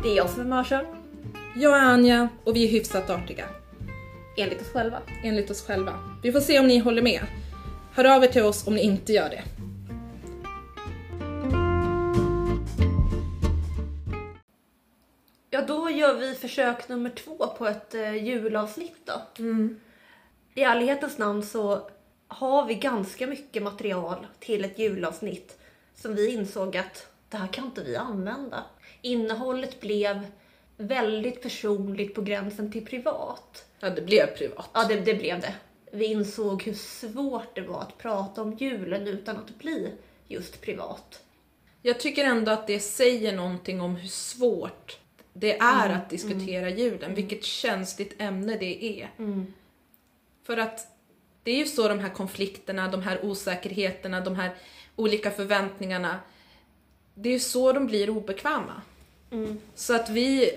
Det är jag som är Marsha. Jag är Anja och vi är hyfsat artiga. Enligt oss själva. Enligt oss själva. Vi får se om ni håller med. Hör av er till oss om ni inte gör det. Ja, då gör vi försök nummer 2 på ett julavsnitt då. I ärlighetens namn så har vi ganska mycket material till ett julavsnitt som vi insåg att det här kan inte vi använda. Innehållet blev väldigt personligt på gränsen till privat. Ja, det blev privat. Ja, det blev det. Vi insåg hur svårt det var att prata om julen utan att bli just privat. Jag tycker ändå att det säger någonting om hur svårt det är att diskutera julen. Vilket känsligt ämne det är. För att det är ju så de här konflikterna, de här osäkerheterna, de här olika förväntningarna. Det är ju så de blir obekväma. Så att vi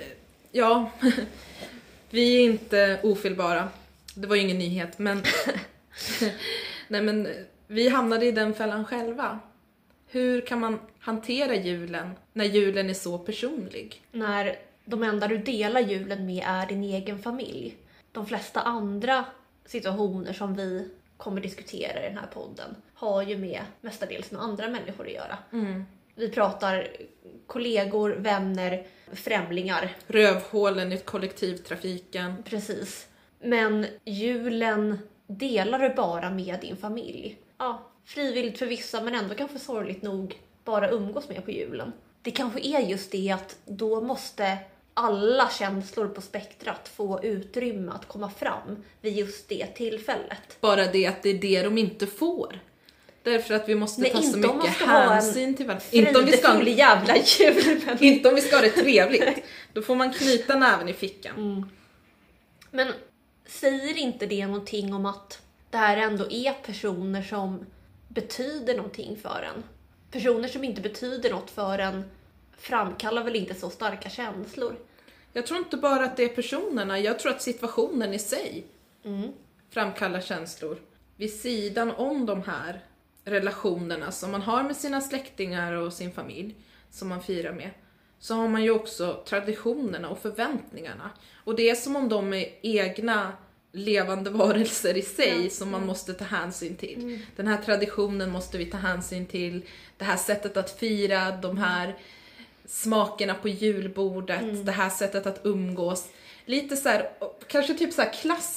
är inte ofelbara. Det var ju ingen nyhet, men nej, men vi hamnade i den fällan själva. Hur kan man hantera julen när julen är så personlig? När de enda du delar julen med är din egen familj. De flesta andra situationer som vi kommer diskutera i den här podden har ju mestadels med andra människor att göra. Vi pratar kollegor, vänner, främlingar. Rövhålen i kollektivtrafiken. Precis. Men julen delar du bara med din familj. Ja, frivilligt för vissa men ändå kanske sorgligt nog bara umgås med på julen. Det kanske är just det att då måste alla känslor på spektrat få utrymme att komma fram vid just det tillfället. Bara det att det är det de inte får. Därför att vi måste ta så mycket hänsyn till varandra. Inte om vi ska ha en jävla jul. Inte om vi ska ha det trevligt. Då får man knyta näven i fickan. Men säger inte det någonting om att det här ändå är personer som betyder någonting för en? Personer som inte betyder något för en framkallar väl inte så starka känslor? Jag tror inte bara att det är personerna. Jag tror att situationen i sig framkallar känslor. Vid sidan om de här relationerna som man har med sina släktingar och sin familj som man firar med, så har man ju också traditionerna och förväntningarna. Och det är som om de är egna levande varelser i sig som man måste ta hänsyn till. Den här traditionen måste vi ta hänsyn till. Det här sättet att fira, de här smakerna på julbordet, det här sättet att umgås. Lite så här, kanske typ så här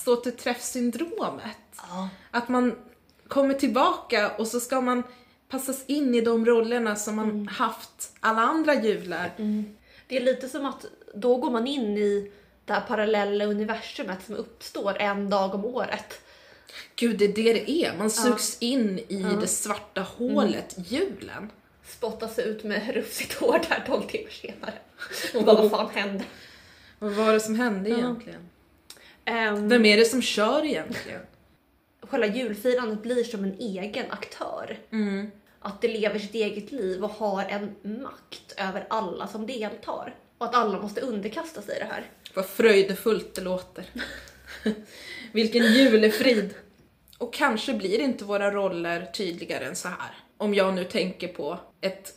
klassåterträffsyndromet. Att man kommer tillbaka och så ska man passas in i de rollerna som man haft alla andra jular. Det är lite som att då går man in i det här parallella universumet som uppstår en dag om året. Gud, det är det är. Man sugs in i det svarta hålet, julen. Spottas ut med rufsigt hår där 12 timmar senare. Vad fan hände? Vad var det som hände egentligen? Vem är det som kör egentligen? Själva julfirandet blir som en egen aktör. Att det lever sitt eget liv och har en makt över alla som deltar. Och att alla måste underkasta sig det här. Vad fröjdefullt det låter. Vilken julefrid. Och kanske blir inte våra roller tydligare än så här. Om jag nu tänker på ett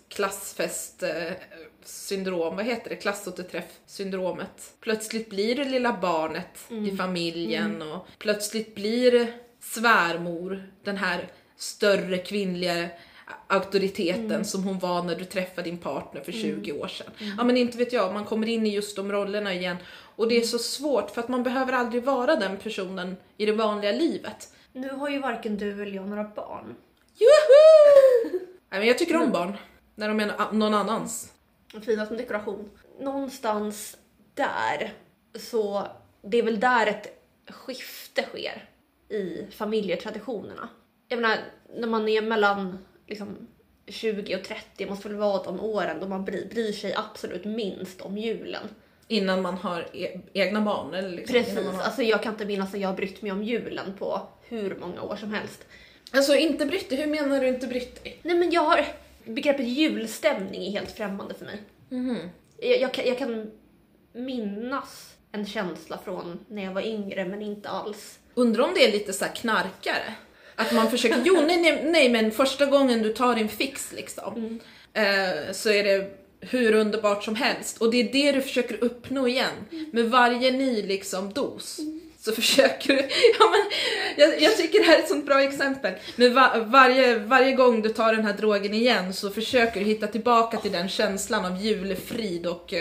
klassfest-syndrom, vad heter det? Klassåterträff-syndromet. Plötsligt blir det lilla barnet i familjen och plötsligt blir svärmor den här större kvinnliga auktoriteten som hon var när du träffade din partner för 20 år sedan. Ja, men inte vet jag, man kommer in i just de rollerna igen. Och det är så svårt för att man behöver aldrig vara den personen i det vanliga livet. Nu har ju varken du eller jag några barn. Juhu! Nej, men jag tycker om barn. När de är någon annans. Fina som dekoration. Någonstans där, så det är väl där ett skifte sker i familjetraditionerna. Jag menar, när man är mellan liksom 20 och 30 måste väl vara de åren då man bryr sig absolut minst om julen. Innan man har egna barn? Eller liksom, precis, alltså jag kan inte minnas att jag har brytt mig om julen på hur många år som helst. Alltså inte brytt dig, hur menar du inte brytt dig? Nej, men begreppet julstämning är helt främmande för mig. Jag kan minnas en känsla från när jag var yngre, men inte alls. Undrar om det är lite så här knarkare? Att man försöker, nej, men första gången du tar din fix liksom, så är det hur underbart som helst. Och det är det du försöker uppnå igen. Med varje ny liksom dos. Så försöker du... Ja, men, jag tycker det här är ett sånt bra exempel. Men varje gång du tar den här drogen igen så försöker du hitta tillbaka till den känslan av julefrid och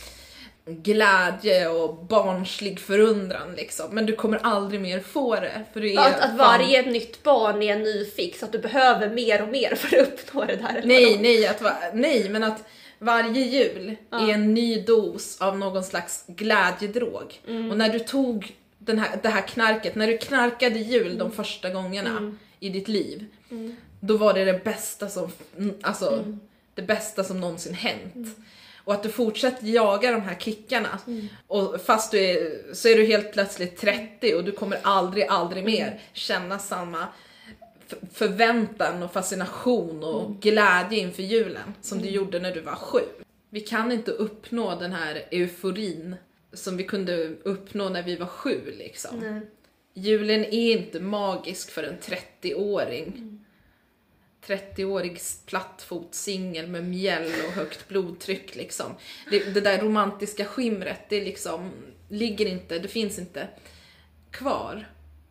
glädje och barnslig förundran liksom. Men du kommer aldrig mer få det. För det är att varje nytt barn är en ny fix. Att du behöver mer och mer för att uppnå det där. Nej, men att varje jul är en ny dos av någon slags glädjedrog. Och när du tog det här knarket, när du knarkade jul de första gångerna i ditt liv, då var det bästa som det bästa som någonsin hänt. Och att du fortsätter jaga de här kickarna och fast så är du helt plötsligt 30 och du kommer aldrig mer känna samma förväntan och fascination och glädje inför julen som du gjorde när du var 7. Vi kan inte uppnå den här euforin som vi kunde uppnå när vi var 7 liksom. Nej. Julen är inte magisk för en 30-åring. 30-årig plattfotsingel med mjäll och högt blodtryck liksom. Det där romantiska skimret, det liksom ligger inte, det finns inte kvar.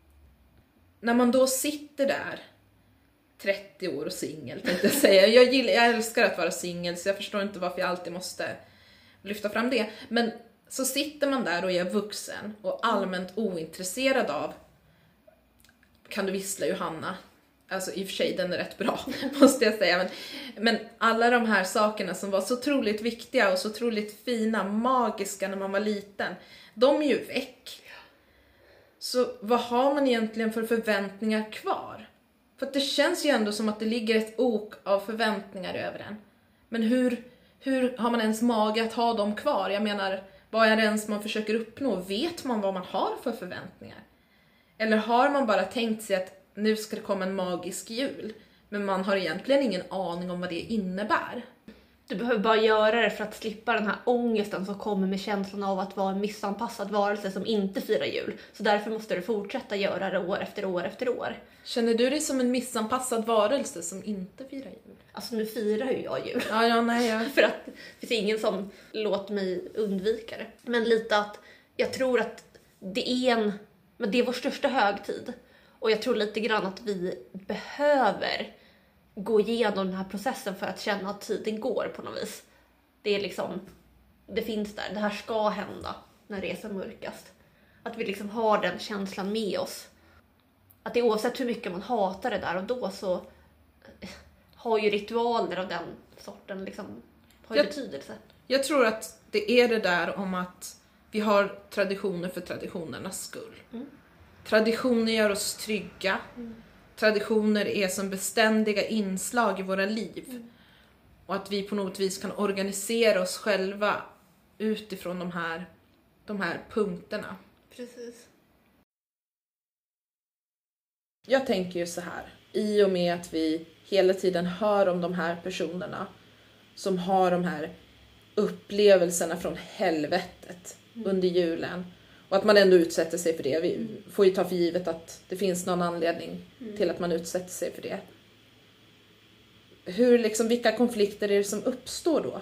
När man då sitter där 30 år och singel, tänkte jag säga. Jag älskar att vara singel, så jag förstår inte varför jag alltid måste lyfta fram det. Men så sitter man där och är vuxen och allmänt ointresserad av Kan du vissla, Johanna? Alltså i och för sig, den är rätt bra, måste jag säga. Men alla de här sakerna som var så otroligt viktiga och så otroligt fina, magiska när man var liten, de är ju väck. Så vad har man egentligen för förväntningar kvar? För att det känns ju ändå som att det ligger ett ok av förväntningar över en. Men hur har man ens mage att ha dem kvar? Jag menar, vad är det ens man försöker uppnå? Vet man vad man har för förväntningar? Eller har man bara tänkt sig att nu ska det komma en magisk jul, men man har egentligen ingen aning om vad det innebär? Du behöver bara göra det för att slippa den här ångesten som kommer med känslan av att vara en missanpassad varelse som inte firar jul. Så därför måste du fortsätta göra det år efter år efter år. Känner du dig som en missanpassad varelse som inte firar jul? Alltså nu firar ju jag jul. Ja. För att det finns ingen som låter mig undvika det. Men lite att jag tror att det är vår största högtid. Och jag tror lite grann att vi behöver gå igenom den här processen för att känna att tiden går på något vis. Det är liksom, det finns där. Det här ska hända när det är som mörkast. Att vi liksom har den känslan med oss. Att det oavsett hur mycket man hatar det där och då, så har ju ritualer av den sorten liksom, har ju betydelse. Jag tror att det är det där om att vi har traditioner för traditionernas skull. Traditioner gör oss trygga. Traditioner är som beständiga inslag i våra liv. Och att vi på något vis kan organisera oss själva utifrån de här punkterna. Precis. Jag tänker ju så här. I och med att vi hela tiden hör om de här personerna som har de här upplevelserna från helvetet under julen. Och att man ändå utsätter sig för det. Vi får ju ta för givet att det finns någon anledning till att man utsätter sig för det. Vilka konflikter är det som uppstår då?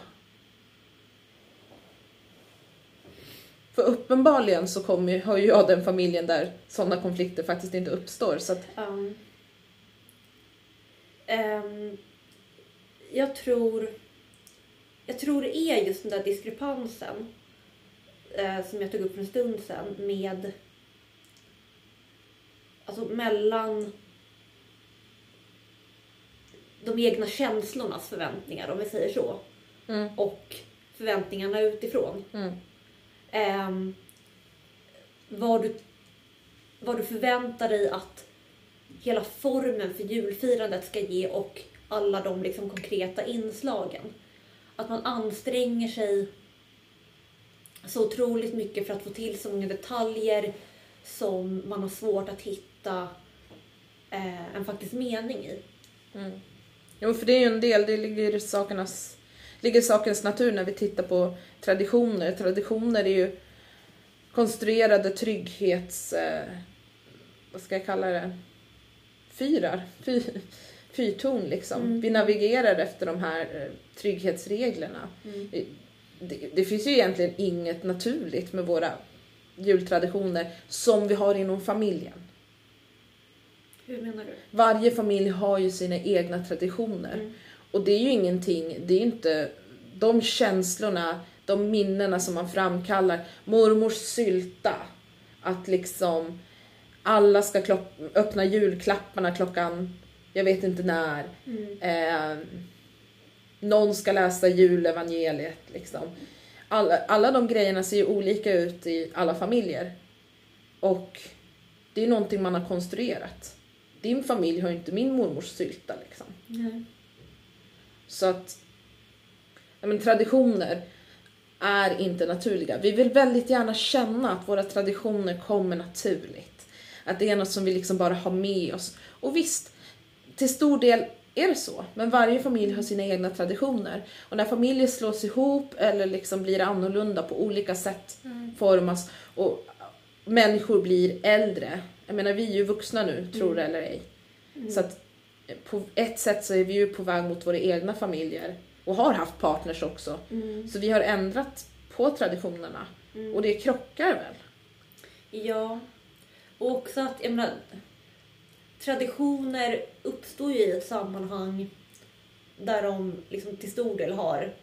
För uppenbarligen så har ju jag den familjen där sådana konflikter faktiskt inte uppstår. Så att... Jag tror det är just den där diskrepansen som jag tog upp för en stund sedan med, alltså mellan de egna känslornas förväntningar, om vi säger så, och förväntningarna utifrån. Vad du förväntar dig att hela formen för julfirandet ska ge och alla de liksom konkreta inslagen. Att man anstränger sig så otroligt mycket för att få till så många detaljer som man har svårt att hitta en faktisk mening i. Jo, för det är ju en del, det ligger i sakens natur när vi tittar på traditioner. Traditioner är ju konstruerade trygghets... vad ska jag kalla det? fyrtorn liksom. Vi navigerar efter de här trygghetsreglerna. Det finns ju egentligen inget naturligt med våra jultraditioner som vi har inom familjen. Hur menar du? Varje familj har ju sina egna traditioner. Och det är ju ingenting, det är ju inte de känslorna, de minnena som man framkallar. Mormors sylta. Att liksom alla ska öppna julklapparna klockan, jag vet inte när. Någon ska läsa julevangeliet liksom. Alla de grejerna ser ju olika ut i alla familjer. Och det är någonting man har konstruerat. Din familj har ju inte min mormors sylta liksom. Så att traditioner är inte naturliga. Vi vill väldigt gärna känna att våra traditioner kommer naturligt. Att det är något som vi liksom bara har med oss. Och visst, till stor del är det så. Men varje familj har sina egna traditioner. Och när familjer slås ihop eller liksom blir annorlunda på olika sätt formas. Och människor blir äldre. Jag menar, vi är ju vuxna nu, tror det eller ej. Så att på ett sätt så är vi ju på väg mot våra egna familjer. Och har haft partners också. Så vi har ändrat på traditionerna. Och det krockar väl? Ja. Och också att, jag menar, traditioner uppstår ju i ett sammanhang där de liksom till stor del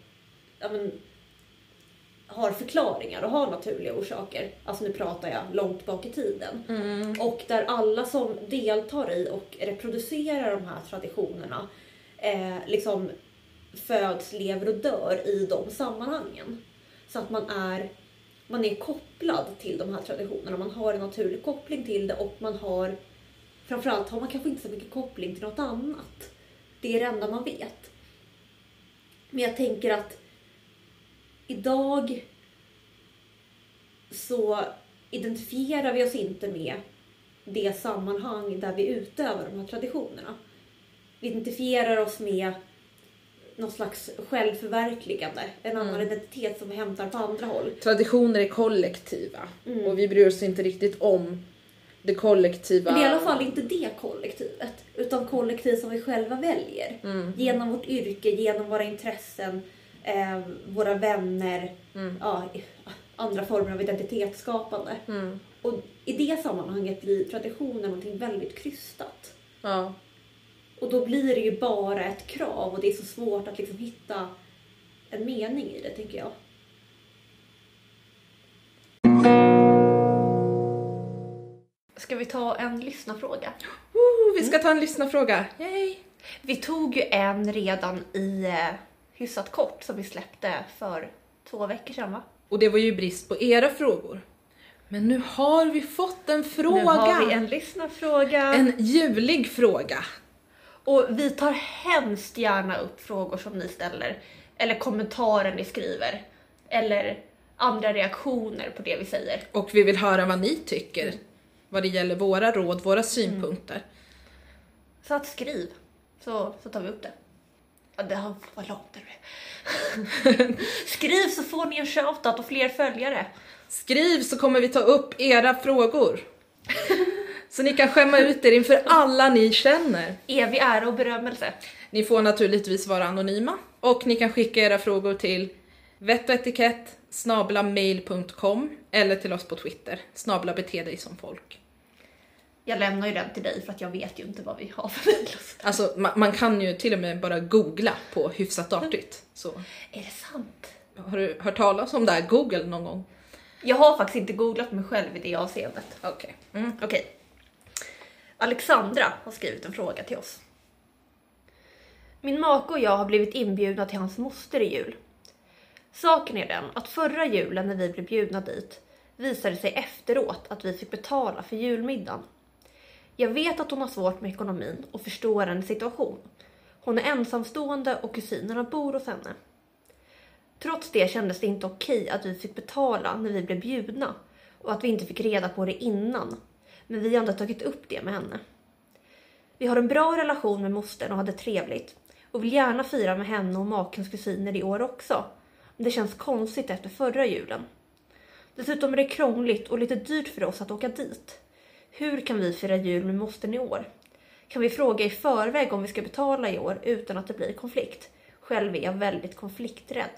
har förklaringar och har naturliga orsaker. Alltså nu pratar jag långt bak i tiden. Och där alla som deltar i och reproducerar de här traditionerna liksom föds, lever och dör i de sammanhangen. Så att man är kopplad till de här traditionerna. Man har en naturlig koppling till det och framförallt har man kanske inte så mycket koppling till något annat. Det är det enda man vet. Men jag tänker att idag så identifierar vi oss inte med det sammanhang där vi utövar de här traditionerna. Vi identifierar oss med någon slags självförverkligande. En annan identitet som vi hämtar på andra håll. Traditioner är kollektiva. Och vi bryr oss inte riktigt om det kollektiva. Men det är i alla fall inte det kollektivet. Utan kollektiv som vi själva väljer. Genom vårt yrke, genom våra intressen, våra vänner, andra former av identitetsskapande. Och i det sammanhanget blir traditionen någonting väldigt krystat. Ja. Och då blir det ju bara ett krav och det är så svårt att liksom hitta en mening i det, tänker jag. Ska vi ta en lyssnarfråga? Vi ska ta en lyssnarfråga. Yay! Vi tog ju en redan i hyfsat kort som vi släppte för 2 veckor sedan, va? Och det var ju brist på era frågor. Men nu har vi fått en fråga. Nu har vi en lyssnarfråga. En julig fråga. Och vi tar hemskt gärna upp frågor som ni ställer. Eller kommentarer ni skriver. Eller andra reaktioner på det vi säger. Och vi vill höra vad ni tycker. Vad det gäller våra råd, våra synpunkter. Så att skriv. Så tar vi upp det. Ja, det har vad långt är det. Skriv så får ni en shoutout och fler följare. Skriv så kommer vi ta upp era frågor. Så ni kan skämma ut er inför alla ni känner. Evig ära och berömmelse. Ni får naturligtvis vara anonyma. Och ni kan skicka era frågor till vettoetikett@mail.com eller till oss på Twitter. @bete dig som folk. Jag lämnar ju den till dig för att jag vet ju inte vad vi har för mejl. Alltså man kan ju till och med bara googla på hyfsat artigt. Så. Är det sant? Har du hört talas om det här Google någon gång? Jag har faktiskt inte googlat mig själv i det avseendet. Okej. Okej. Alexandra har skrivit en fråga till oss. Min make och jag har blivit inbjudna till hans moster i jul. Saken är den att förra julen när vi blev bjudna dit visade det sig efteråt att vi fick betala för julmiddagen. Jag vet att hon har svårt med ekonomin och förstår hennes situation. Hon är ensamstående och kusinerna bor hos henne. Trots det kändes det inte okej att vi fick betala när vi blev bjudna och att vi inte fick reda på det innan. Men vi har inte tagit upp det med henne. Vi har en bra relation med mostern och hade trevligt och vill gärna fira med henne och makens kusiner i år också. Men det känns konstigt efter förra julen. Dessutom är det krångligt och lite dyrt för oss att åka dit. Hur kan vi fira jul med mostern i år? Kan vi fråga i förväg om vi ska betala i år utan att det blir konflikt? Själv är jag väldigt konflikträdd.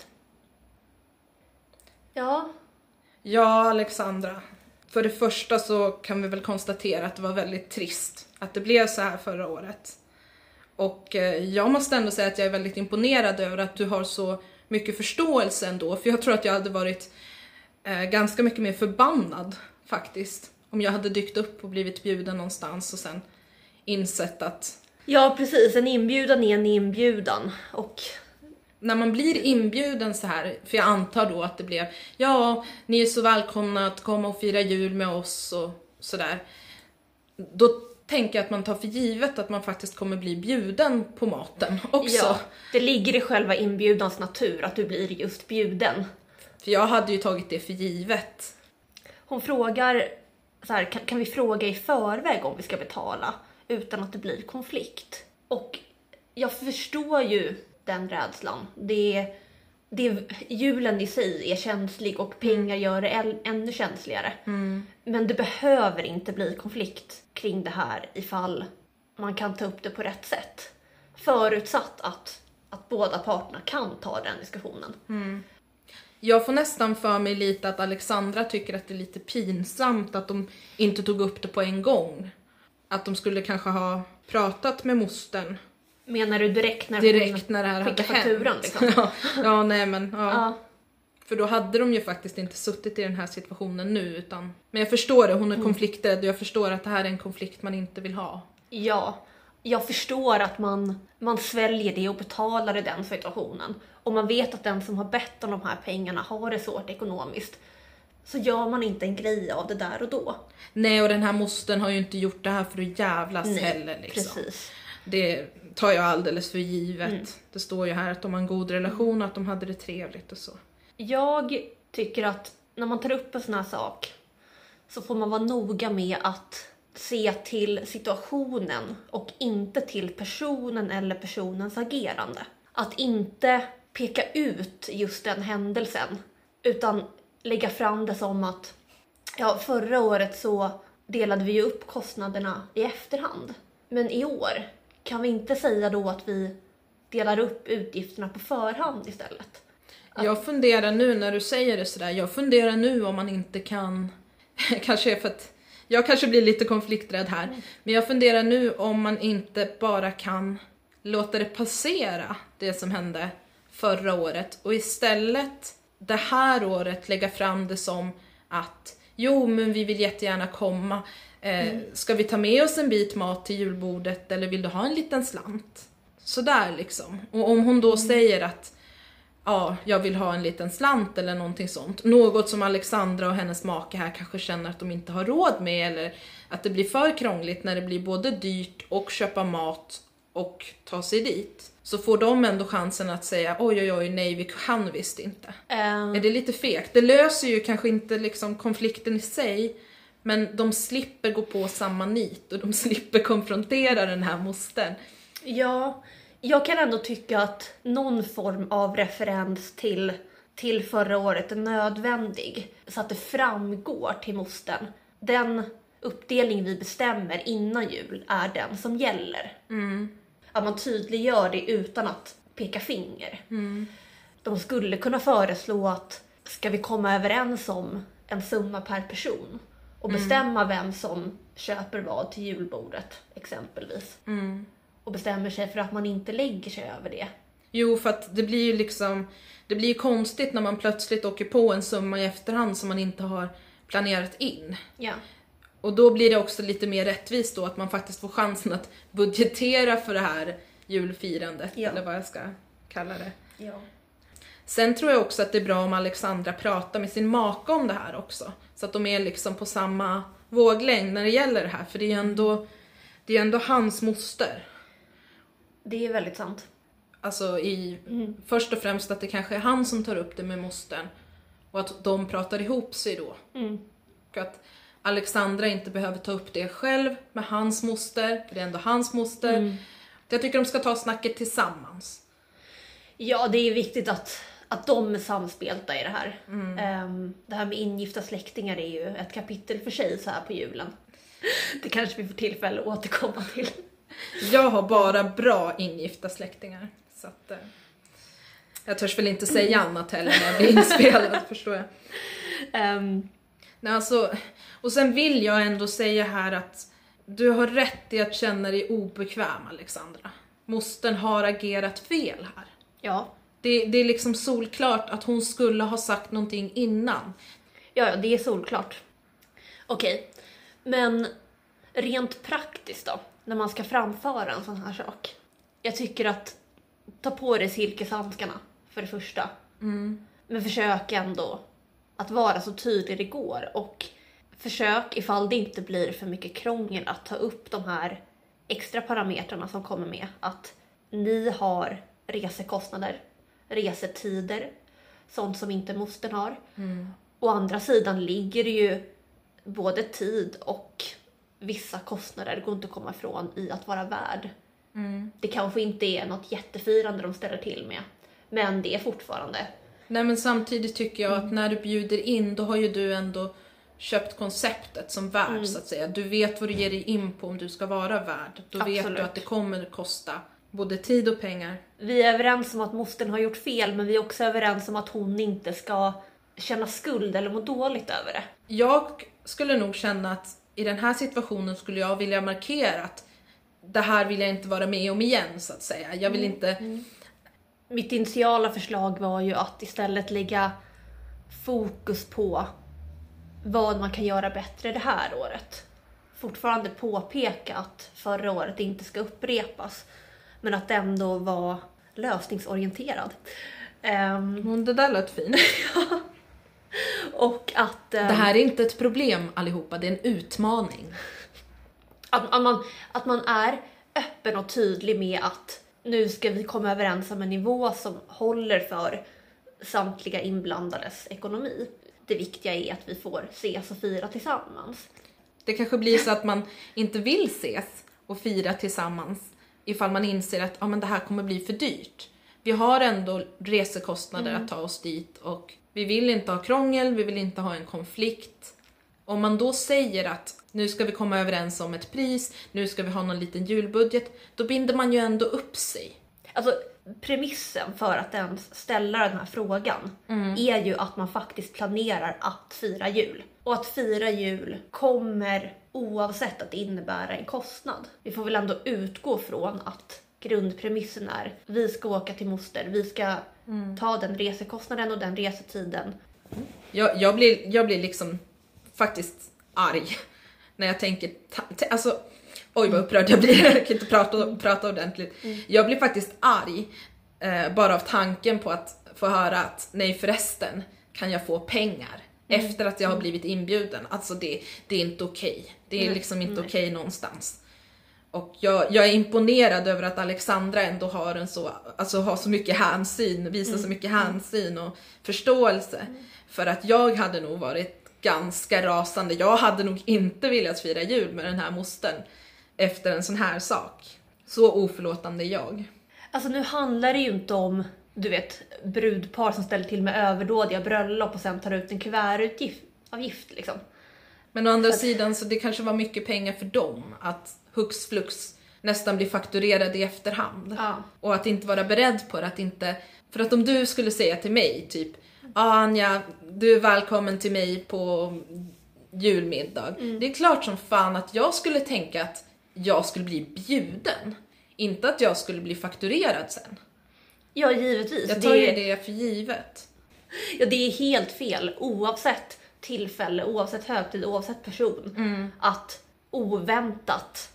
Ja. Ja, Alexandra. För det första så kan vi väl konstatera att det var väldigt trist att det blev så här förra året. Och jag måste ändå säga att jag är väldigt imponerad över att du har så mycket förståelse ändå. För jag tror att jag hade varit ganska mycket mer förbannad faktiskt. Om jag hade dykt upp och blivit bjuden någonstans och sen insett att... Ja, precis. En inbjudan är en inbjudan. Och när man blir inbjuden så här, för jag antar då att det blev, ja, ni är så välkomna att komma och fira jul med oss och sådär. Då tänker jag att man tar för givet att man faktiskt kommer bli bjuden på maten också. ja, det ligger i själva inbjudans natur att du blir just bjuden. För jag hade ju tagit det för givet. Hon frågar så här, kan vi fråga i förväg om vi ska betala utan att det blir konflikt? Och jag förstår ju den rädslan. Julen i sig är känslig och pengar gör det ännu känsligare. Men det behöver inte bli konflikt kring det här ifall man kan ta upp det på rätt sätt. Förutsatt att båda parterna kan ta den diskussionen. Jag får nästan för mig lite att Alexandra tycker att det är lite pinsamt att de inte tog upp det på en gång. Att de skulle kanske ha pratat med mostern. Menar du direkt när det här hade fakturan hänt? liksom? ja, nej men ja. För då hade de ju faktiskt inte suttit i den här situationen nu utan... Men jag förstår det, hon är konflikträdd och jag förstår att det här är en konflikt man inte vill ha. Ja, jag förstår att man sväljer det och betalar i den situationen. Och man vet att den som har bett om de här pengarna har det svårt ekonomiskt. Så gör man inte en grej av det där och då. Nej, och den här mostern har ju inte gjort det här för att jävlas heller liksom. Precis. Det tar jag alldeles för givet. Det står ju här att de har en god relation och att de hade det trevligt och så. Jag tycker att när man tar upp en sån här sak så får man vara noga med att se till situationen och inte till personen eller personens agerande. Att inte peka ut just den händelsen utan lägga fram det som att förra året så delade vi ju upp kostnaderna i efterhand. Men i år kan vi inte säga då att vi delar upp utgifterna på förhand istället. Jag funderar nu när du säger det sådär, jag funderar nu om man inte kan, kanske för att jag kanske blir lite konflikträdd här, men jag funderar nu om man inte bara kan låta det passera det som hände förra året och istället det här året lägga fram det som att jo men vi vill jättegärna komma, ska vi ta med oss en bit mat till julbordet eller vill du ha en liten slant? Sådär liksom. Och om hon då säger att ja, jag vill ha en liten slant eller någonting sånt. Något som Alexandra och hennes make här kanske känner att de inte har råd med eller att det blir för krångligt när det blir både dyrt och köpa mat och ta sig dit. Så får de ändå chansen att säga oj, nej, vi kan visst inte. Är det lite fegt? Det löser ju kanske inte liksom konflikten i sig, men de slipper gå på samma nit och de slipper konfrontera den här mostern. Ja, jag kan ändå tycka att någon form av referens till förra året är nödvändig. Så att det framgår till mostern. Den uppdelning vi bestämmer innan jul är den som gäller. Att man tydliggör det utan att peka finger. De skulle kunna föreslå att ska vi komma överens om en summa per person och bestämma vem som köper vad till julbordet exempelvis. Och bestämmer sig för att man inte lägger sig över det. Jo, för att det blir ju liksom, det blir ju konstigt när man plötsligt åker på en summa i efterhand som man inte har planerat in. Ja. Och då blir det också lite mer rättvist då att man faktiskt får chansen att budgetera för det här julfirandet, eller vad jag ska kalla det. Ja. Sen tror jag också att det är bra om Alexandra pratar med sin make om det här också. Så att de är liksom på samma våglängd när det gäller det här. För det är ändå hans moster. Det är väldigt sant. Alltså först och främst att det kanske är han som tar upp det med mostern. Och att de pratar ihop sig då. Och att Alexandra inte behöver ta upp det själv med hans moster. För det är ändå hans moster. Jag tycker de ska ta snacket tillsammans. Ja, det är viktigt att de är samspelta i det här. Det här med ingifta släktingar är ju ett kapitel för sig så här på julen. Det kanske vi får tillfälle att återkomma till. Jag har bara bra ingifta släktingar. Så att, jag törs väl inte säga annat heller när jag blir inspelad, förstår jag. Nej, alltså, och sen vill jag ändå säga här att du har rätt i att känna dig obekväm, Alexandra. Mostern har agerat fel här. Ja. Det är liksom solklart att hon skulle ha sagt någonting innan. Ja, det är solklart. Okej, men rent praktiskt då, när man ska framföra en sån här sak. Jag tycker att ta på dig silkeshandskarna för det första. Men försök ändå att vara så tydlig det går. Och försök, ifall det inte blir för mycket krångel, att ta upp de här extra parametrarna som kommer med. Att ni har resekostnader, resetider, sånt som inte mostern har. Å andra sidan ligger det ju både tid och vissa kostnader, det går inte att komma ifrån, i att vara värd. Det kanske inte är något jättefirande de ställer till med, men det är fortfarande. Nej, men samtidigt tycker jag att när du bjuder in, då har ju du ändå köpt konceptet som värd, så att säga. Du vet vad du ger dig in på om du ska vara värd. Då vet du att det kommer kosta både tid och pengar. Vi är överens om att mostern har gjort fel, men vi är också överens om att hon inte ska känna skuld eller må dåligt över det. Jag skulle nog känna att i den här situationen skulle jag vilja markera att det här vill jag inte vara med om igen, så att säga. Jag vill inte... Mitt initiala förslag var ju att istället lägga fokus på vad man kan göra bättre det här året. Fortfarande påpeka att förra året inte ska upprepas, men att ändå vara lösningsorienterad. Det där lät fint. Och att... det här är inte ett problem, allihopa. Det är en utmaning. Att man är öppen och tydlig med att nu ska vi komma överens om en nivå som håller för samtliga inblandades ekonomi. Det viktiga är att vi får ses och fira tillsammans. Det kanske blir så att man inte vill ses och fira tillsammans ifall man inser att men det här kommer bli för dyrt. Vi har ändå resekostnader att ta oss dit och vi vill inte ha krångel, vi vill inte ha en konflikt. Om man då säger att nu ska vi komma överens om ett pris, nu ska vi ha någon liten julbudget, då binder man ju ändå upp sig. Alltså premissen för att ens ställa den här frågan är ju att man faktiskt planerar att fira jul. Och att fira jul kommer oavsett att innebära en kostnad. Vi får väl ändå utgå från att grundpremissen är vi ska åka till moster, vi ska ta den resekostnaden och den resetiden. Jag blir liksom faktiskt arg när jag tänker, alltså oj vad upprörd jag blir, jag kan inte prata ordentligt. Jag blir faktiskt arg bara av tanken på att få höra att nej förresten kan jag få pengar efter att jag har blivit inbjuden. Alltså det är inte okej. Det är liksom inte okej någonstans. Och jag är imponerad över att Alexandra ändå har har så mycket hänsyn, visar så mycket hänsyn och förståelse. För att jag hade nog varit ganska rasande. Jag hade nog inte velat fira jul med den här mostern efter en sån här sak. Så oförlåtande är jag. Alltså nu handlar det ju inte om, du vet, brudpar som ställer till med överdådiga bröllop och sen tar ut en kuvertavgift liksom. Men å andra sidan så det kanske var mycket pengar för dem att hux flux nästan bli fakturerad i efterhand. Ja. Och att inte vara beredd på det, att inte... För att om du skulle säga till mig typ Anja, du är välkommen till mig på julmiddag. Det är klart som fan att jag skulle tänka att jag skulle bli bjuden. Inte att jag skulle bli fakturerad sen. Ja, givetvis. Jag tar ju det för givet. Ja, det är helt fel. Oavsett tillfälle, oavsett högtid, oavsett person. Att oväntat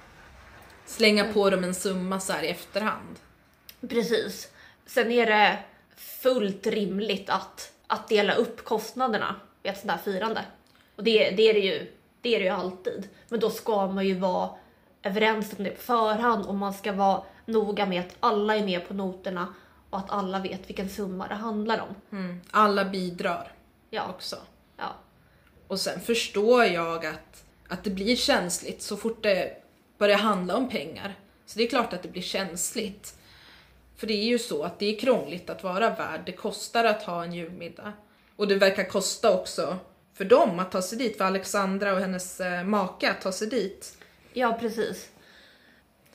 slänga på dem en summa så här i efterhand. Precis. Sen är det fullt rimligt att dela upp kostnaderna i ett sånt här firande. Och det är det ju alltid. Men då ska man ju vara överens om det på förhand och man ska vara noga med att alla är med på noterna och att alla vet vilken summa det handlar om. Alla bidrar också. Ja. Och sen förstår jag att det blir känsligt så fort det börjar handla om pengar. Så det är klart att det blir känsligt. För det är ju så att det är krångligt att vara värd. Det kostar att ha en julmiddag. Och det verkar kosta också för dem att ta sig dit. För Alexandra och hennes make att ta sig dit. Ja, precis.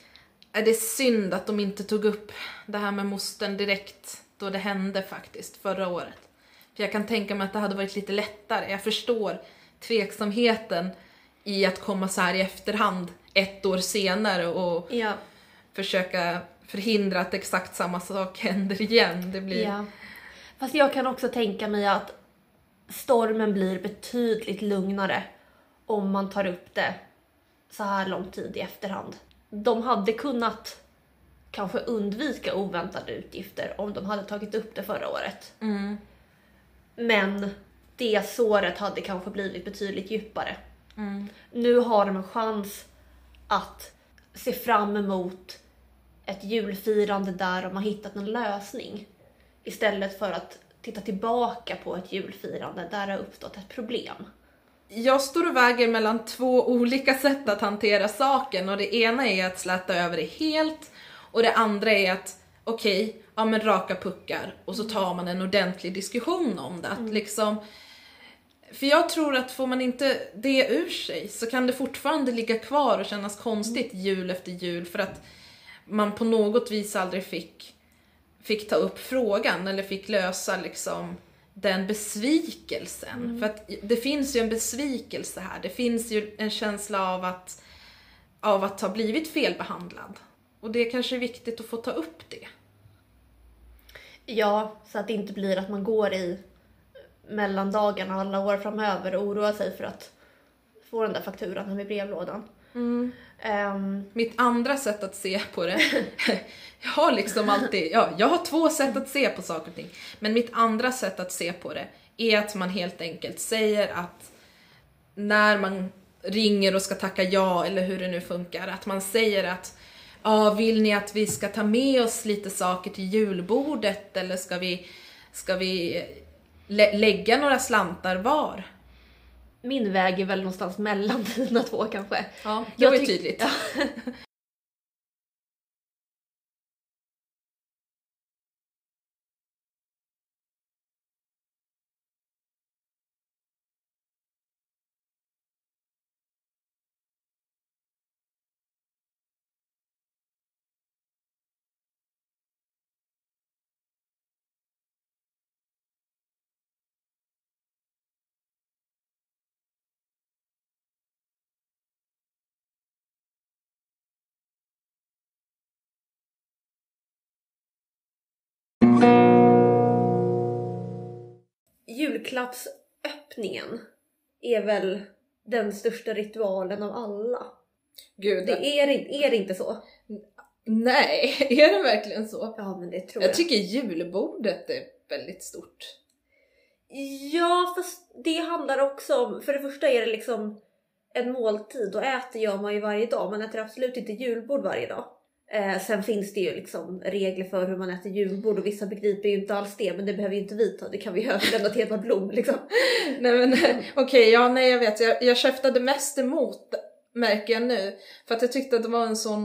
Det är synd att de inte tog upp det här med mostern direkt då det hände faktiskt förra året. För jag kan tänka mig att det hade varit lite lättare. Jag förstår tveksamheten i att komma så här i efterhand 1 år senare och försöka förhindra att exakt samma sak händer igen. Det blir... Ja. Fast jag kan också tänka mig att stormen blir betydligt lugnare om man tar upp det så här lång tid i efterhand. De hade kunnat kanske undvika oväntade utgifter om de hade tagit upp det förra året. Mm. Men det såret hade kanske blivit betydligt djupare. Mm. Nu har de en chans att se fram emot ett julfirande där de har hittat en lösning. Istället för att titta tillbaka på ett julfirande där det har uppstått ett problem. Jag står och väger mellan 2 olika sätt att hantera saken. Och det ena är att släta över det helt. Och det andra är att, men raka puckar. Och så tar man en ordentlig diskussion om det. Att liksom, för jag tror att får man inte det ur sig så kan det fortfarande ligga kvar och kännas konstigt jul efter jul. För att man på något vis aldrig fick ta upp frågan eller fick lösa liksom den besvikelsen. För att det finns ju en besvikelse här. Det finns ju en känsla av att ha blivit felbehandlad. Och det är kanske viktigt att få ta upp det. Ja, så att det inte blir att man går i mellandagarna alla år framöver och oroar sig för att få den där fakturan med brevlådan. Mitt andra sätt att se på det, jag har liksom alltid, jag har 2 sätt att se på saker och ting, men mitt andra sätt att se på det är att man helt enkelt säger att när man ringer och ska tacka ja eller hur det nu funkar, att man säger att vill ni att vi ska ta med oss lite saker till julbordet eller ska vi lägga några slantar var? Min väg är väl någonstans mellan dina 2 kanske. Ja, det var ju tydligt. Ja. Julklappsöppningen är väl den största ritualen av alla. Gud, det är det inte så? Nej, är det verkligen så? Ja, men det tror jag. Jag tycker julbordet är väldigt stort. Ja, fast det handlar också om, för det första är det liksom en måltid och äter gör man ju varje dag. Man äter absolut inte julbord varje dag. Sen finns det ju liksom regler för hur man äter julbord och vissa begriper ju inte alls det, men det behöver ju inte vi ta. Det kan vi ju överlämna till Edvard Blom liksom. Nej men jag vet. Jag käftade mest emot, märker jag nu. För att jag tyckte att det var en sån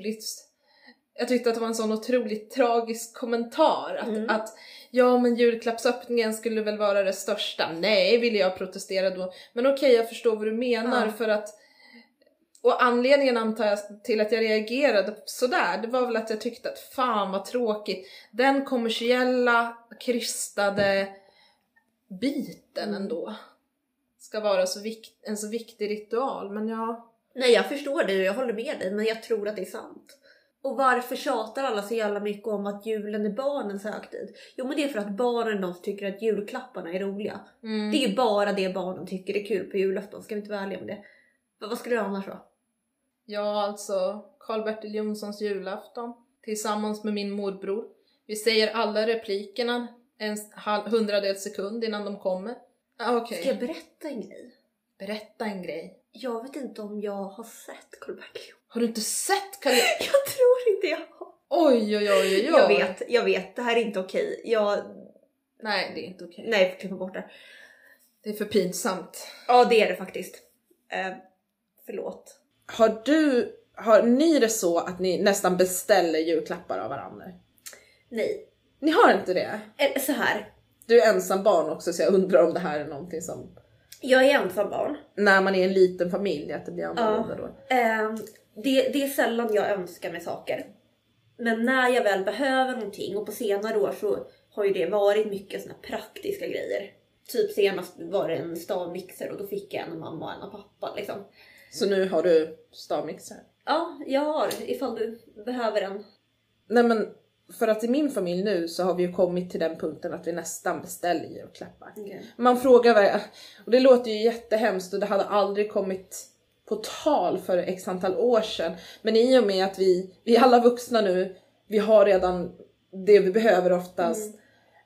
otroligt tragisk kommentar. Att men julklappsöppningen skulle väl vara det största. Nej, ville jag protestera då. Men jag förstår vad du menar. För att, och anledningen antar jag till att jag reagerade sådär, det var väl att jag tyckte att fan vad tråkigt. Den kommersiella, krystade biten ändå ska vara en så viktig ritual. Men Nej, jag förstår det och jag håller med dig, men jag tror att det är sant. Och varför tjatar alla så jävla mycket om att julen är barnens högtid? Jo, men det är för att barnen de tycker att julklapparna är roliga. Det är ju bara det barnen tycker är kul på julafton. Ska vi inte vara ärliga med det? Vad skulle du annars vara? Ja, alltså Karl-Bertil Jonssons julafton tillsammans med min morbror. Vi säger alla replikerna en 100-del sekund innan de kommer. Okay. Ska jag berätta en grej? Berätta en grej. Jag vet inte om jag har sett Karl-Bertil Jonsson. Har du inte sett Karl? Jag tror inte jag har. Oj. Jag vet. Det här är inte okej. Nej, det är inte okej. Nej, jag får klippa bort det. Det är för pinsamt. Ja, det är det faktiskt. Förlåt. Har ni det så att ni nästan beställer julklappar av varandra? Nej. Ni har inte det? Så här. Du är ensam barn också, så jag undrar om det här är någonting som... Jag är ensam barn. När man är en liten familj, att det blir annorlunda då. Det är sällan jag önskar mig saker. Men när jag väl behöver någonting, och på senare år så har ju det varit mycket såna praktiska grejer. Typ senast var det en stavmixer och då fick jag en av mamma och en av pappa liksom. Så nu har du stavmixer? Ja, jag har, ifall du behöver en. Nej, men för att i min familj nu så har vi ju kommit till den punkten att vi nästan beställer julklappar. Okay. Man frågar, och det låter ju jättehemskt och det hade aldrig kommit på tal för x antal år sedan. Men i och med att vi är alla vuxna nu, vi har redan det vi behöver oftast.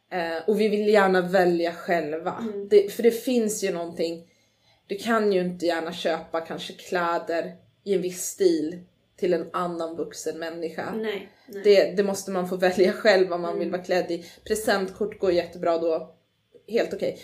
Och vi vill gärna välja själva. För det finns ju någonting, du kan ju inte gärna köpa kanske kläder i en viss stil till en annan vuxen människa. Nej. Det måste man få välja själv vad man vill vara klädd i. Presentkort går jättebra då. Helt okej.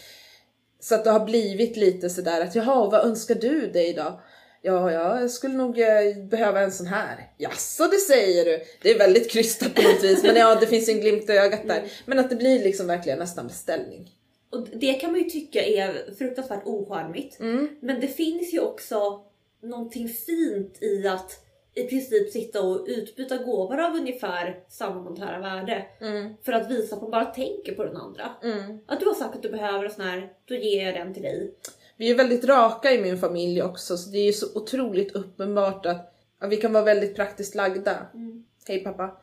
Så att det har blivit lite sådär att jaha, vad önskar du dig idag? Ja, jag skulle nog behöva en sån här. Jaså, det säger du. Det är väldigt krystat på något vis. Men ja, det finns ju en glimt i ögat där. Men att det blir liksom verkligen nästan beställning. Och det kan man ju tycka är fruktansvärt ocharmigt. Men det finns ju också någonting fint i att i princip sitta och utbyta gåvor av ungefär samma monetära värde. För att visa att man bara tänker på den andra. Att du har sagt att du behöver en sån här, då ger jag den till dig. Vi är väldigt raka i min familj också. Så det är ju så otroligt uppenbart att vi kan vara väldigt praktiskt lagda. Hej pappa.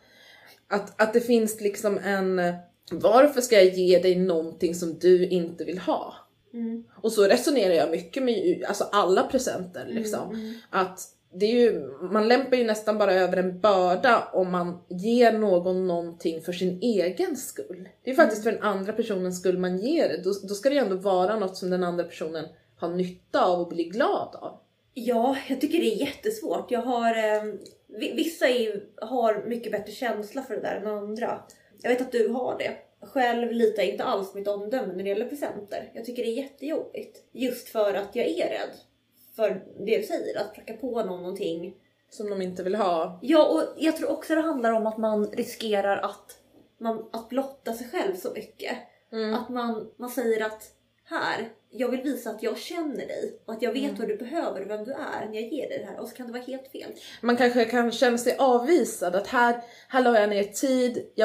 Att det finns liksom en... Varför ska jag ge dig någonting som du inte vill ha? Och så resonerar jag mycket med alltså alla presenter. Liksom. Att det är ju, man lämpar ju nästan bara över en börda om man ger någon någonting för sin egen skull. Det är faktiskt för den andra personens skull man ger det. Då ska det ju ändå vara något som den andra personen har nytta av och blir glad av. Ja, jag tycker det är jättesvårt. Jag har vissa har mycket bättre känsla för det där än andra. Jag vet att du har det. Själv litar jag inte alls mitt omdöme när det gäller presenter. Jag tycker det är jättejobbigt. Just för att jag är rädd för det du säger. Att pracka på någonting som de inte vill ha. Ja, och jag tror också det handlar om att man riskerar att blotta sig själv så mycket. Att man säger att jag vill visa att jag känner dig. Och att jag vet vad du behöver och vem du är när jag ger dig det här. Och så kan det vara helt fel. Man kanske kan känna sig avvisad. Att här la jag ner tid. Jag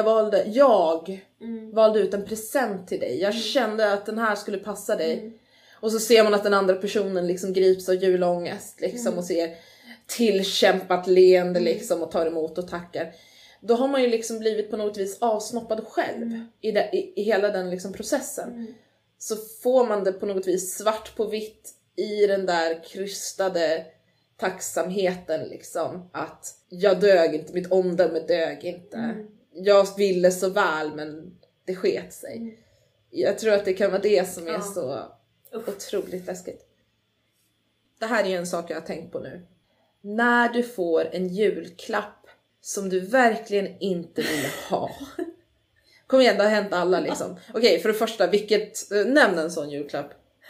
valde ut en present till dig. Jag kände att den här skulle passa dig. Och så ser man att den andra personen liksom grips av julångest. Liksom, och ser tillkämpat leende liksom, och tar emot och tackar. Då har man ju liksom blivit på något vis avsnoppad själv. I hela den liksom processen. Så får man det på något vis svart på vitt i den där krystade tacksamheten liksom. Att jag dög inte, mitt omdöme dög inte. Jag ville så väl men det sket sig. Jag tror att det kan vara det som är så otroligt läskigt. Det här är en sak jag har tänkt på nu. När du får en julklapp som du verkligen inte vill ha. Kom igen, det har hänt alla liksom. Okej, för det första, nämn en sån julklapp.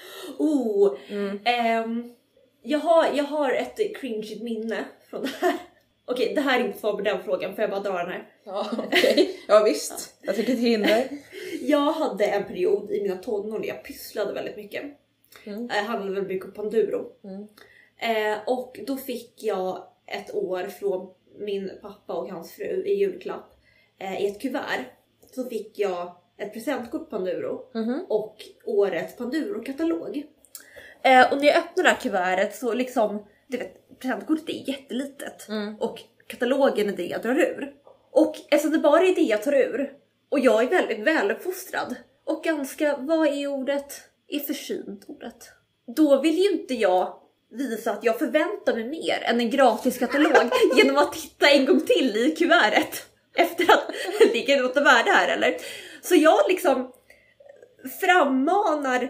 Jag har ett cringe minne från det här. Okej, det här är inte svar på den frågan, för jag bara dra den här. Ja, okej. Ja, visst. Jag tycker det hinder. Jag hade en period i mina tonår där jag pysslade väldigt mycket. Jag handlade väldigt mycket om Panduro. Och då fick jag ett år från min pappa och hans fru i julklapp. I ett kuvert så fick jag ett presentkort Panduro och årets Panduro-katalog. Och när jag öppnade det här kuvertet så liksom, du vet, presentkortet är jättelitet. Och katalogen är det jag drar ur. Och eftersom det bara är det jag tar ur, och jag är väldigt väluppfostrad och ganska, vad är ordet? Är försynt ordet. Då vill ju inte jag visa att jag förväntar mig mer än en gratis katalog genom att titta en gång till i kuvertet. Efter att det ligger något värde här, eller? Så jag liksom frammanar...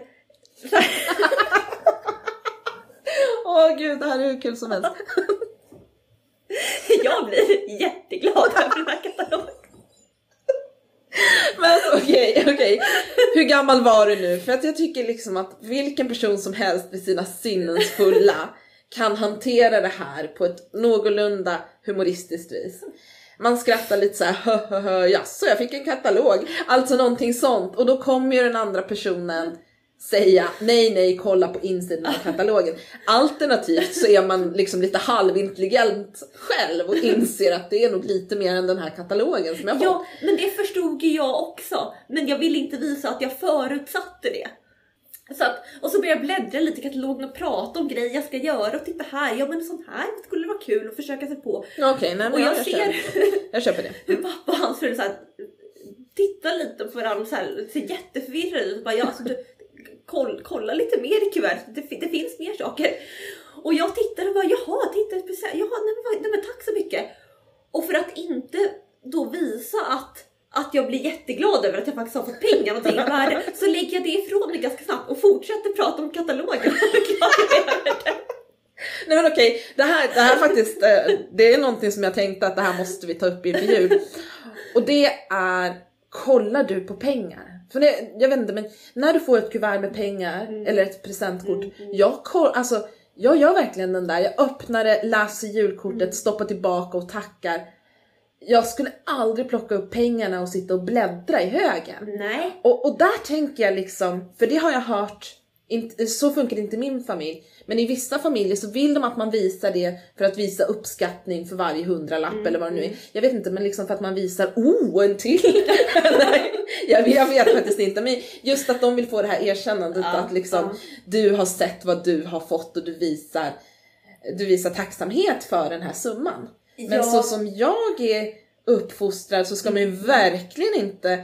Åh gud, det här är hur kul som helst. Jag blir jätteglad över den här katalogen. Men okej. Hur gammal var du nu? För att jag tycker liksom att vilken person som helst vid sina sinnens fulla kan hantera det här på ett någorlunda humoristiskt vis. Man skrattar lite så här, jaså, jag fick en katalog. Alltså någonting sånt. Och då kommer ju den andra personen säga nej, kolla på insidan av katalogen. Alternativt så är man liksom lite halvintelligent själv och inser att det är nog lite mer än den här katalogen som jag har fått. Ja, men det förstod ju jag också. Men jag ville inte visa att jag förutsatte det. Och så började jag bläddra lite i katalogen och prata om grejer jag ska göra. Och titta här, ja men sån här skulle vara kul att försöka sig på. Okej, nej, men och jag ser jag köper det. hur pappa och hans fru så här tittar lite på varandra så här, ser jätteförvirrade ut. Bara, ja, alltså, kolla lite mer i kuvertet, det finns mer saker. Och jag tittar och bara, jaha, nej men tack så mycket. Och för att inte då visa att jag blir jätteglad över att jag faktiskt har fått pengar och någonting värde, så lägger jag det ifrån mig ganska snabbt och fortsätter prata om katalogen. Nej men okej, det här faktiskt, det är någonting som jag tänkte att det här måste vi ta upp inför jul. Och det är, kollar du på pengar? För det, jag vet inte, men när du får ett kuvert med pengar eller ett presentkort, jag gör verkligen den där. Jag öppnar det, läser julkortet, stoppar tillbaka och tackar. Jag skulle aldrig plocka upp pengarna och sitta och bläddra i högen. Nej. Och där tänker jag liksom, för det har jag hört, så funkar det inte i min familj. Men i vissa familjer så vill de att man visar det för att visa uppskattning för varje 100-lapp eller vad det nu är. Jag vet inte, men liksom för att man visar, en till. Nej, jag vet faktiskt inte. Men just att de vill få det här erkännandet att liksom, du har sett vad du har fått och du visar tacksamhet för den här summan. Men så som jag är uppfostrad så ska man ju verkligen inte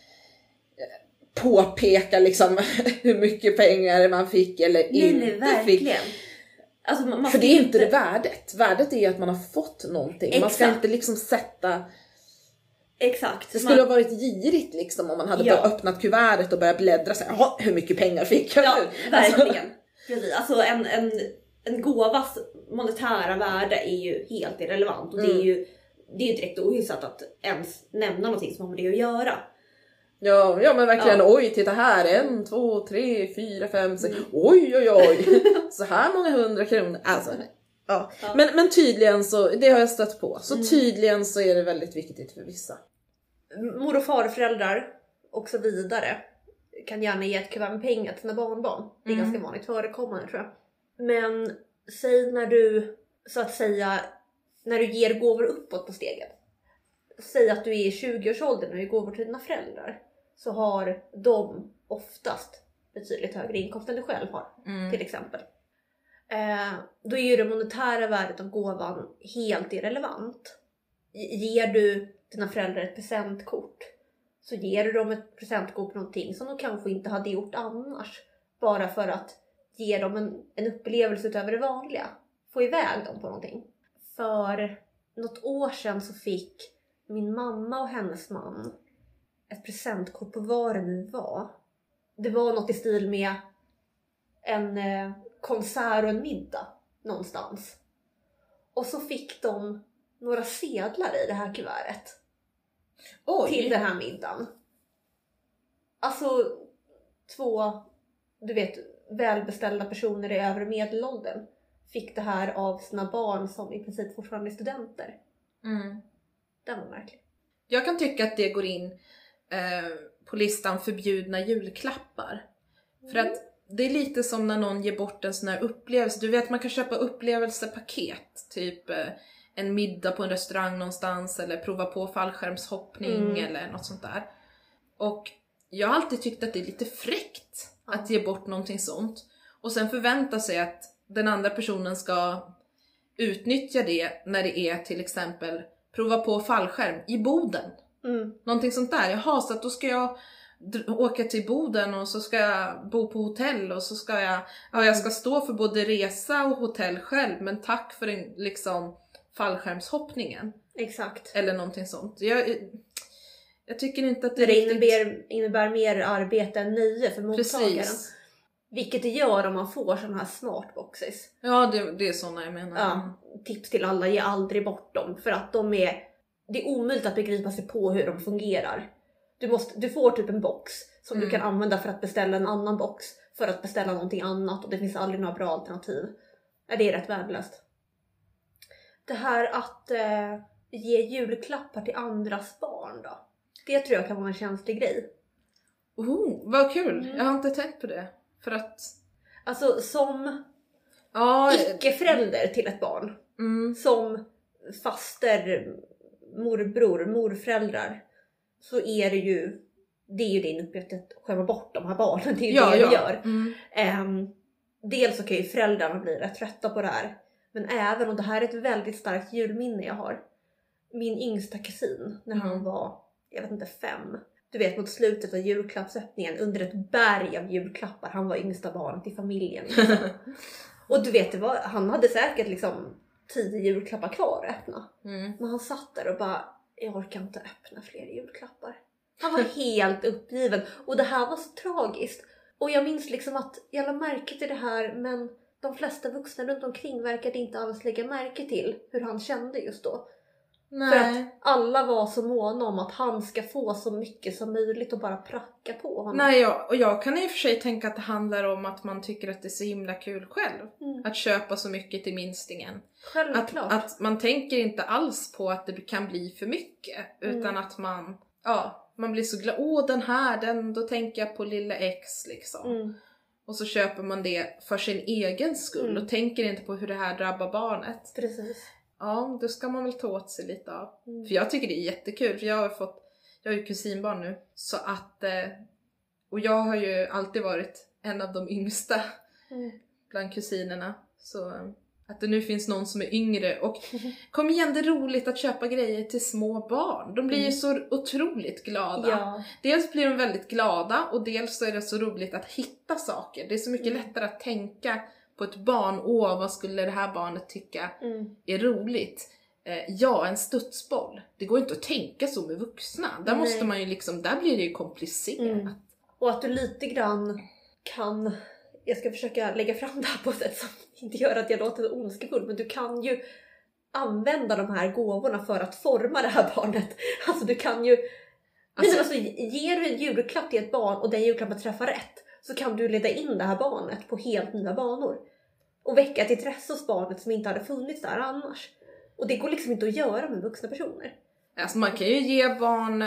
påpeka liksom hur mycket pengar man fick eller inte fick. Alltså, för det är inte det värdet. Värdet är att man har fått någonting. Exakt. Man ska inte liksom sätta... Exakt. Det skulle ha varit girigt liksom om man hade bara öppnat kuvertet och börjat bläddra så här, hur mycket pengar fick jag nu? Verkligen. Alltså en gåvas monetära värde är ju helt irrelevant. Och det är ju direkt ohyfsat att ens nämna någonting som har med det att göra. Ja men verkligen, oj, titta här, 1, 2, 3, 4, 5, 6, oj, så här många 100 kronor, alltså, ja. Men tydligen så, det har jag stött på, så tydligen så är det väldigt viktigt för vissa. Mor- och farföräldrar och så vidare kan gärna ge ett kuvert med pengar till sina barnbarn. Det är ganska vanligt förekommande, tror jag. Men säg när du, så att säga, när du ger gåvor uppåt på steget. Säg att du är i 20-årsåldern och ger gåvor till dina föräldrar. Så har de oftast betydligt högre inkomst än du själv har. Till exempel. Då är ju det monetära värdet av gåvan helt irrelevant. Ger du dina föräldrar ett presentkort, så ger du dem ett presentkort på någonting som de kanske inte hade gjort annars. Bara för att ge dem en upplevelse utöver det vanliga. Få iväg dem på någonting. För något år sedan så fick min mamma och hennes man ett presentkort på vad det nu var. Det var något i stil med en konsert och en middag någonstans. Och så fick de några sedlar i det här kuvertet. Till den här middagen. Alltså 2, du vet, välbeställda personer i övre medelåldern fick det här av sina barn som i princip fortfarande är studenter. Den var märklig. Jag kan tycka att det går in på listan förbjudna julklappar. För att det är lite som när någon ger bort en sån här upplevelse. Du vet, man kan köpa upplevelsepaket. Typ en middag på en restaurang någonstans. Eller prova på fallskärmshoppning eller något sånt där. Och jag har alltid tyckt att det är lite fräckt att ge bort någonting sånt. Och sen förvänta sig att den andra personen ska utnyttja det när det är till exempel prova på fallskärm i Boden. Någonting sånt där. Jaha, så att då ska jag åka till Boden och så ska jag bo på hotell och så ska jag ska stå för både resa och hotell själv, men tack för den liksom fallskärmshoppningen. Exakt. Eller någonting sånt. Jag tycker inte att det innebär mer arbete än nöje för mottagaren. Precis. Vilket det gör om man får sådana här smartboxes. Ja, det är sådana jag menar. Ja, tips till alla, ge aldrig bort dem. För att det är omöjligt att begripa sig på hur de fungerar. Du får typ en box som du kan använda för att beställa en annan box. För att beställa någonting annat. Och det finns aldrig några bra alternativ. Det är rätt värdelöst. Det här att ge julklappar till andras barn då. Det tror jag kan vara en känslig grej. Vad kul. Jag har inte tänkt på det. För att... Alltså som icke-förälder till ett barn. Som faster, morbror, morföräldrar. Så är det ju din uppgift att skämma bort de här barnen. Det är ju det vi gör. Dels så kan ju föräldrarna bli rätt trötta på det här. Men även, och det här är ett väldigt starkt julminne jag har. Min yngsta kusin, när han var, jag vet inte, 5. Du vet, mot slutet av julklappsöppningen, under ett berg av julklappar. Han var yngsta barnet i familjen. Liksom. Och du vet, han hade säkert liksom 10 julklappar kvar att öppna. Men han satt där och bara, jag orkar inte öppna fler julklappar. Han var helt uppgiven. Och det här var så tragiskt. Och jag minns liksom att jag lade märke till det här, men de flesta vuxna runt omkring verkade inte alls lägga märke till hur han kände just då. Nej. För att alla var så måna om att han ska få så mycket som möjligt och bara pracka på honom. Nej, och jag kan i och för sig tänka att det handlar om att man tycker att det är så himla kul själv. Att köpa så mycket till minstingen. Självklart. Att man tänker inte alls på att det kan bli för mycket. Utan att man blir så glad. Då tänker jag på lilla X liksom. Och så köper man det för sin egen skull. Och tänker inte på hur det här drabbar barnet. Precis. Ja, då ska man väl ta åt sig lite av. För jag tycker det är jättekul. För jag har ju kusinbarn nu. Så att, och jag har ju alltid varit en av de yngsta bland kusinerna. Så att det nu finns någon som är yngre. Och kom igen, det är roligt att köpa grejer till små barn. De blir ju så otroligt glada. Ja. Dels blir de väldigt glada. Och dels så är det så roligt att hitta saker. Det är så mycket lättare att tänka på ett barn. Vad skulle det här barnet tycka är roligt? En studsboll. Det går inte att tänka så med vuxna. Där måste man ju liksom, där blir det ju komplicerat. Och att du lite grann kan, jag ska försöka lägga fram det här på ett sätt som inte gör att jag låter ondskefull, men du kan ju använda de här gåvorna för att forma det här barnet. Alltså du kan ju, ger du en julklapp till ett barn och den julklappen träffar rätt, så kan du leda in det här barnet på helt nya banor. Och väcka ett intresse hos barnet som inte hade funnits där annars. Och det går liksom inte att göra med vuxna personer. Alltså man kan ju ge barn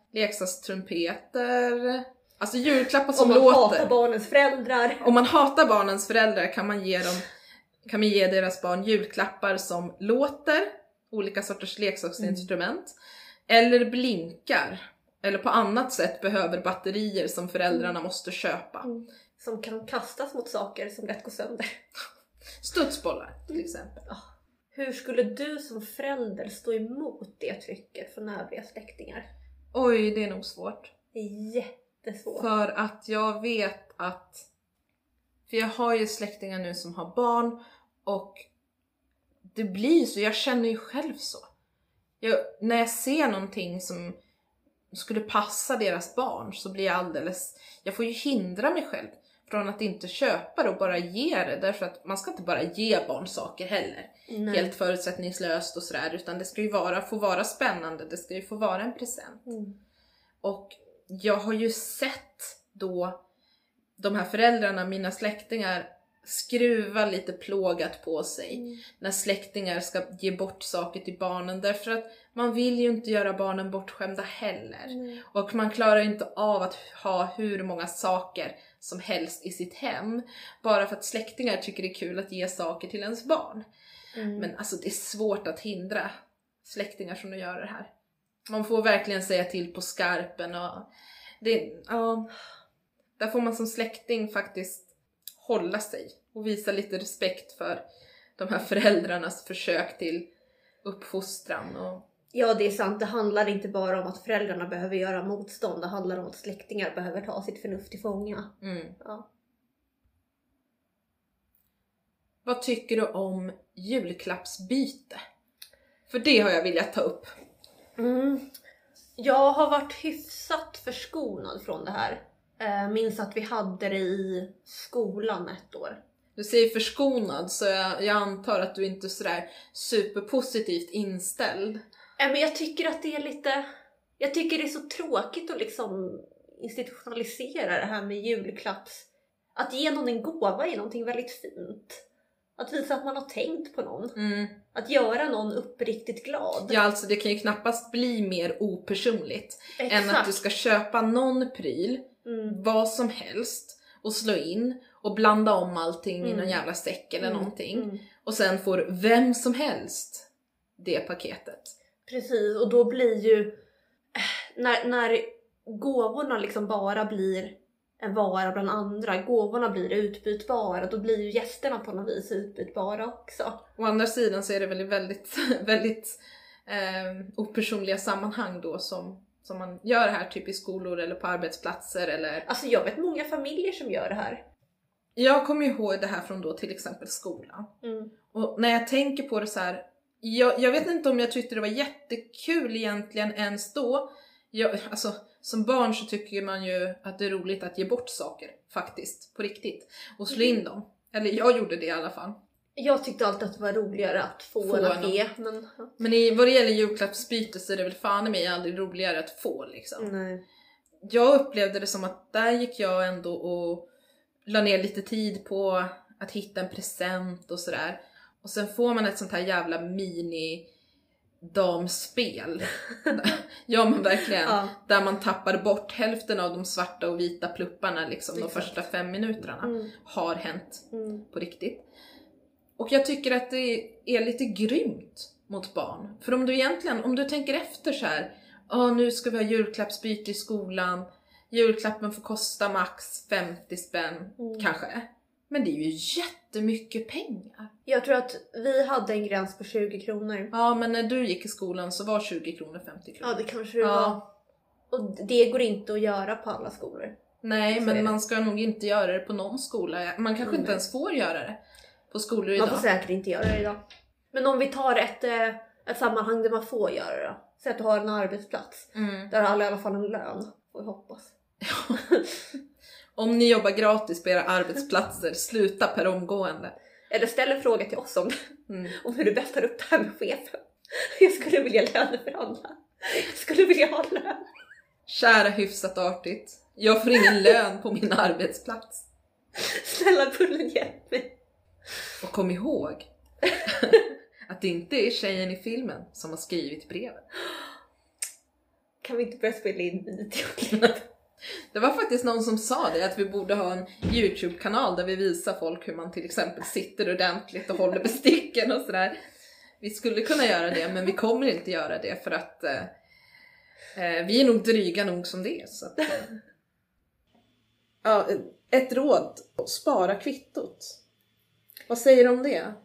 leksakstrumpeter. Alltså julklappar som låter. Om man hatar barnens föräldrar. Om man hatar barnens föräldrar kan man ge deras barn julklappar som låter. Olika sorters leksaksinstrument. Eller blinkar. Eller på annat sätt behöver batterier som föräldrarna måste köpa. Som kan kastas mot saker som lätt går sönder. Studsbollar till exempel. Hur skulle du som förälder stå emot det trycket från övriga släktingar? Oj, det är nog svårt. Det är jättesvårt. För att jag vet att... För jag har ju släktingar nu som har barn. Och det blir så. Jag känner ju själv så. När jag ser någonting som skulle passa deras barn så blir jag får ju hindra mig själv från att inte köpa det och bara ge det. Därför att man ska inte bara ge barn saker heller. Nej. Helt förutsättningslöst och sådär. Utan det ska ju få vara spännande. Det ska ju få vara en present. Och jag har ju sett då de här föräldrarna, mina släktingar, skruva lite plågat på sig när släktingar ska ge bort saker till barnen, därför att man vill ju inte göra barnen bortskämda heller. Och man klarar inte av att ha hur många saker som helst i sitt hem bara för att släktingar tycker det är kul att ge saker till ens barn. Men alltså det är svårt att hindra släktingar från att göra det här. Man får verkligen säga till på skarpen och där får man som släkting faktiskt hålla sig och visa lite respekt för de här föräldrarnas försök till uppfostran. Ja, det är sant. Det handlar inte bara om att föräldrarna behöver göra motstånd. Det handlar om att släktingar behöver ta sitt förnuft i fånga. Ja. Vad tycker du om julklappsbyte? För det har jag velat ta upp. Jag har varit hyfsat förskonad från det här. Minns att vi hade det i skolan ett år. Du säger förskonad, så jag antar att du inte är sådär superpositivt inställd. Men jag tycker att det är lite... Jag tycker det är så tråkigt att liksom institutionalisera det här med julklapps... Att ge någon en gåva är någonting väldigt fint. Att visa att man har tänkt på någon. Att göra någon uppriktigt glad. Ja, alltså det kan ju knappast bli mer opersonligt. Exakt. Än att du ska köpa någon pryl, vad som helst. och slå in och blanda om allting i någon jävla säck eller någonting. Och sen får vem som helst det paketet. Precis, och då blir ju när gåvorna liksom bara blir en vara bland andra, gåvorna blir utbytbara, då blir ju gästerna på något vis utbytbara också. Å andra sidan så är det väl väldigt, väldigt opersonliga sammanhang då som man gör här, typ i skolor eller på arbetsplatser eller... Alltså jag vet många familjer som gör det här. Jag kommer ihåg det här från då till exempel skolan. Och när jag tänker på det så här, jag vet inte om jag tyckte det var jättekul egentligen ens då. Alltså som barn så tycker man ju att det är roligt att ge bort saker faktiskt, på riktigt. Och slå in dem. Eller jag gjorde det i alla fall. Jag tyckte alltid att det var roligare att få än att ge. Men vad det gäller julklappsbyte så är det väl fan i mig aldrig roligare att få liksom. Nej. Jag upplevde det som att där gick jag ändå och la ner lite tid på att hitta en present och sådär. Och sen får man ett sånt här jävla mini-damspel. Ja men verkligen. Ja. Där man tappar bort hälften av de svarta och vita plupparna liksom. De första 5 minuterna har hänt på riktigt. Och jag tycker att det är lite grymt mot barn. För om du tänker efter så här. Nu ska vi ha julklappsbyte i skolan. Julklappen får kosta max 50 spänn kanske. Men det är ju jättemycket pengar. Jag tror att vi hade en gräns på 20 kronor. Ja, men när du gick i skolan så var 20 kronor 50 kronor. Ja, det kanske det var. Och det går inte att göra på alla skolor. Nej, men man ska nog inte göra det på någon skola. Man kanske inte ens får göra det på skolor idag. Man får säkert inte göra det idag. Men om vi tar ett sammanhang där man får göra det. Så att du har en arbetsplats. Där alla i alla fall en lön. Får vi hoppas. Om ni jobbar gratis på era arbetsplatser, sluta per omgående. Eller ställ en fråga till oss om hur du bäst tar upp det här med chefen. Jag skulle vilja löneförhandla. Jag skulle vilja ha lön. Kära hyfsat artigt. Jag får ingen lön på min arbetsplats. Snälla Bullen, hjälp mig. Och kom ihåg att det inte är tjejen i filmen som har skrivit brevet. Kan vi inte börja spela in video? Det var faktiskt någon som sa det, att vi borde ha en YouTube-kanal där vi visar folk hur man till exempel sitter ordentligt och håller besticken och sådär. Vi skulle kunna göra det, men vi kommer inte göra det för att vi är nog dryga nog som det är. Så att, ja, ett råd, spara kvittot. Vad säger du om det?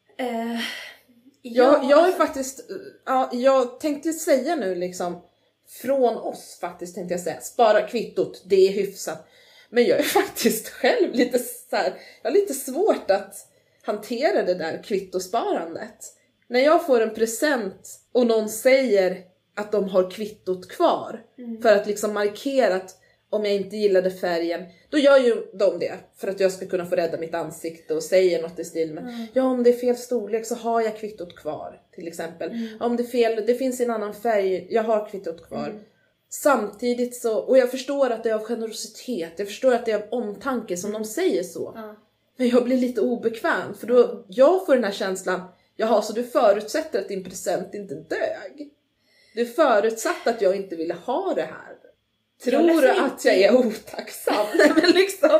Jag är faktiskt, jag tänkte säga nu liksom, från oss faktiskt tänkte jag säga, spara kvittot, det är hyfsat. Men jag är faktiskt själv lite så här, jag har lite svårt att hantera det där kvittosparandet. När jag får en present och någon säger att de har kvittot kvar för att liksom markera att om jag inte gillade färgen, då gör ju de det för att jag ska kunna få rädda mitt ansikte och säga något i stil med ja, om det är fel storlek så har jag kvittot kvar till exempel. Om det är fel, det finns en annan färg, jag har kvittot kvar. Samtidigt så, och jag förstår att det är av generositet, jag förstår att det är av omtanke som de säger så. Men jag blir lite obekväm för då jag får den här känslan, jaha, så du förutsätter att din present inte dög. Du förutsatte att jag inte ville ha det här. Tror du att jag är otacksam? Nej, men liksom.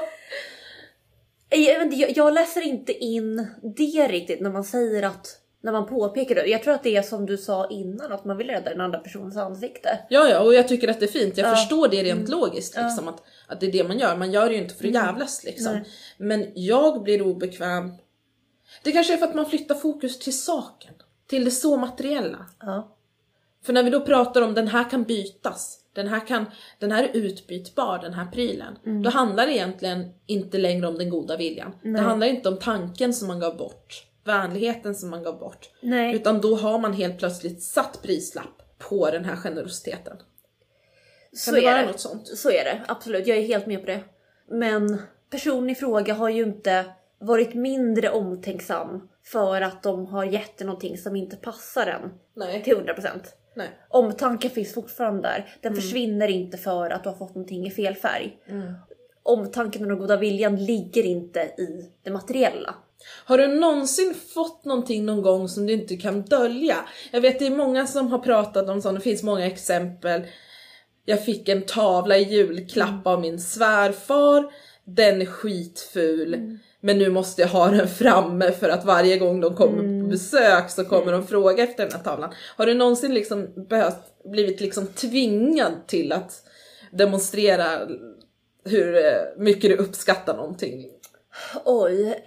Jag läser inte in det riktigt när man säger att, när man påpekar det. Jag tror att det är som du sa innan, att man vill rädda den andra personens ansikte. Ja, och jag tycker att det är fint. Jag förstår det rent logiskt liksom, att det är det man gör. Man gör det ju inte för att jävlas liksom. Men jag blir obekväm. Det kanske är för att man flyttar fokus till saken. Till det så materiella. För när vi då pratar om den här kan bytas. Den här är utbytbar, den här prylen. Då handlar det egentligen inte längre om den goda viljan. Det handlar inte om tanken som man gav bort. Vänligheten som man gav bort. Utan då har man helt plötsligt satt prislapp på den här generositeten. Kan det vara något sånt? Så är det, absolut. Jag är helt med på det. Men personen i fråga har ju inte varit mindre omtänksam för att de har gett någonting som inte passar den till 100%. Nej. Omtanken finns fortfarande där. Den försvinner inte för att du har fått någonting i fel färg. Omtanken och den goda viljan ligger inte i det materiella. Har du någonsin fått någonting någon gång som du inte kan dölja? Jag vet det är många som har pratat om sånt. Det finns många exempel. Jag fick en tavla i julklapp av min svärfar. den är skitful. Men nu måste jag ha den framme för att varje gång de kommer på besök så kommer de fråga efter den här tavlan. Har du någonsin liksom blivit liksom tvingad till att demonstrera hur mycket du uppskattar någonting? Oj,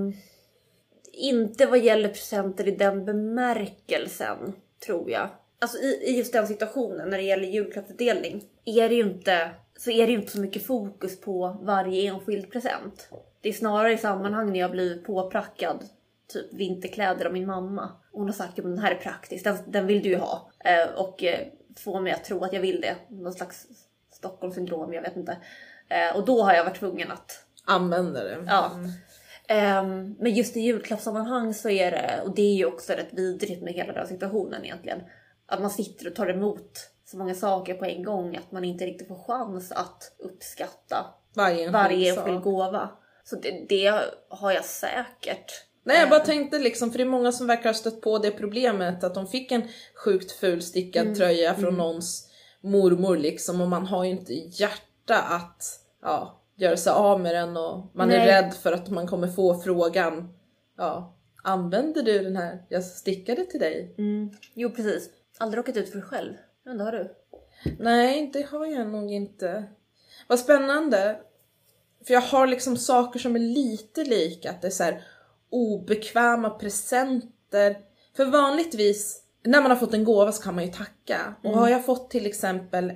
inte vad gäller presenter i den bemärkelsen, tror jag. Alltså i just den situationen när det gäller julklappsutdelning är det ju inte så mycket fokus på varje enskild present. Det är snarare i sammanhang när jag blir påprackad typ vinterkläder av min mamma. Hon har sagt att den här är praktisk, den vill du ju ha. Och få mig att tro att jag vill det. Någon slags Stockholmssyndrom, jag vet inte. Och då har jag varit tvungen att använda det. Ja. Men just i julklappssammanhang så är det, och det är ju också rätt vidrigt med hela den situationen egentligen, att man sitter och tar emot så många saker på en gång att man inte riktigt får chans att uppskatta varje enskild gåva. Så det har jag säkert. Nej, jag bara tänkte liksom, för det är många som verkar ha stött på det problemet att de fick en sjukt ful stickad tröja från någons mormor liksom, och man har ju inte hjärta att göra sig av med den, och man är rädd för att man kommer få frågan, använder du den här? Jag stickade till dig. Jo, precis. Aldrig råkat ut för dig själv. Men det har du. Nej, det har jag nog inte. Vad spännande. För jag har liksom saker som är lite lika. Att det är så här obekväma presenter. För vanligtvis, när man har fått en gåva så kan man ju tacka. Och har jag fått till exempel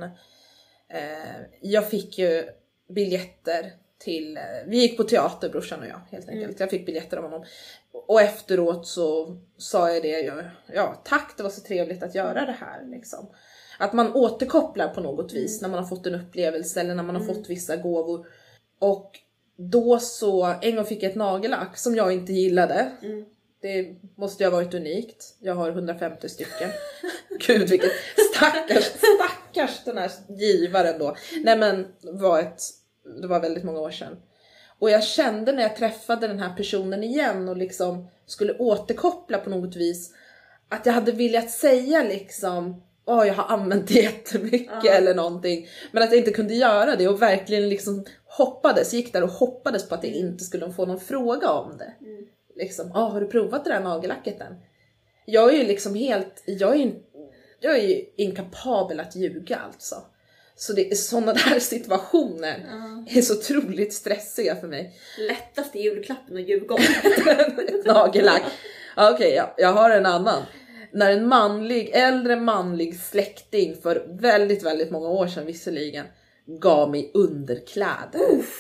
jag fick ju biljetter till, vi gick på teater, brorsan och jag, helt enkelt. Jag fick biljetter av honom. Och efteråt så sa jag det, tack, det var så trevligt att göra det här liksom. Att man återkopplar på något vis när man har fått en upplevelse eller när man har fått vissa gåvor. Och då så, en gång fick jag ett nagellack som jag inte gillade. Det måste ju ha varit unikt. Jag har 150 stycken. Gud, vilket stackars den här givaren då. Nej, men det var väldigt många år sedan. Och jag kände när jag träffade den här personen igen och liksom skulle återkoppla på något vis, att jag hade velat säga liksom, jag har använt det jättemycket eller någonting. Men att jag inte kunde göra det och verkligen liksom gick där och hoppades på att jag inte skulle få någon fråga om det. Liksom, har du provat det där nagellacket än? Jag är ju liksom jag är ju inkapabel att ljuga alltså. Så det är sådana där situationer är så otroligt stressiga för mig. Lättast i julklappen och ljuga om. Ett nagellack. Okej, jag har en annan. När en äldre manlig släkting för väldigt, väldigt många år sedan visserligen gav mig underkläder.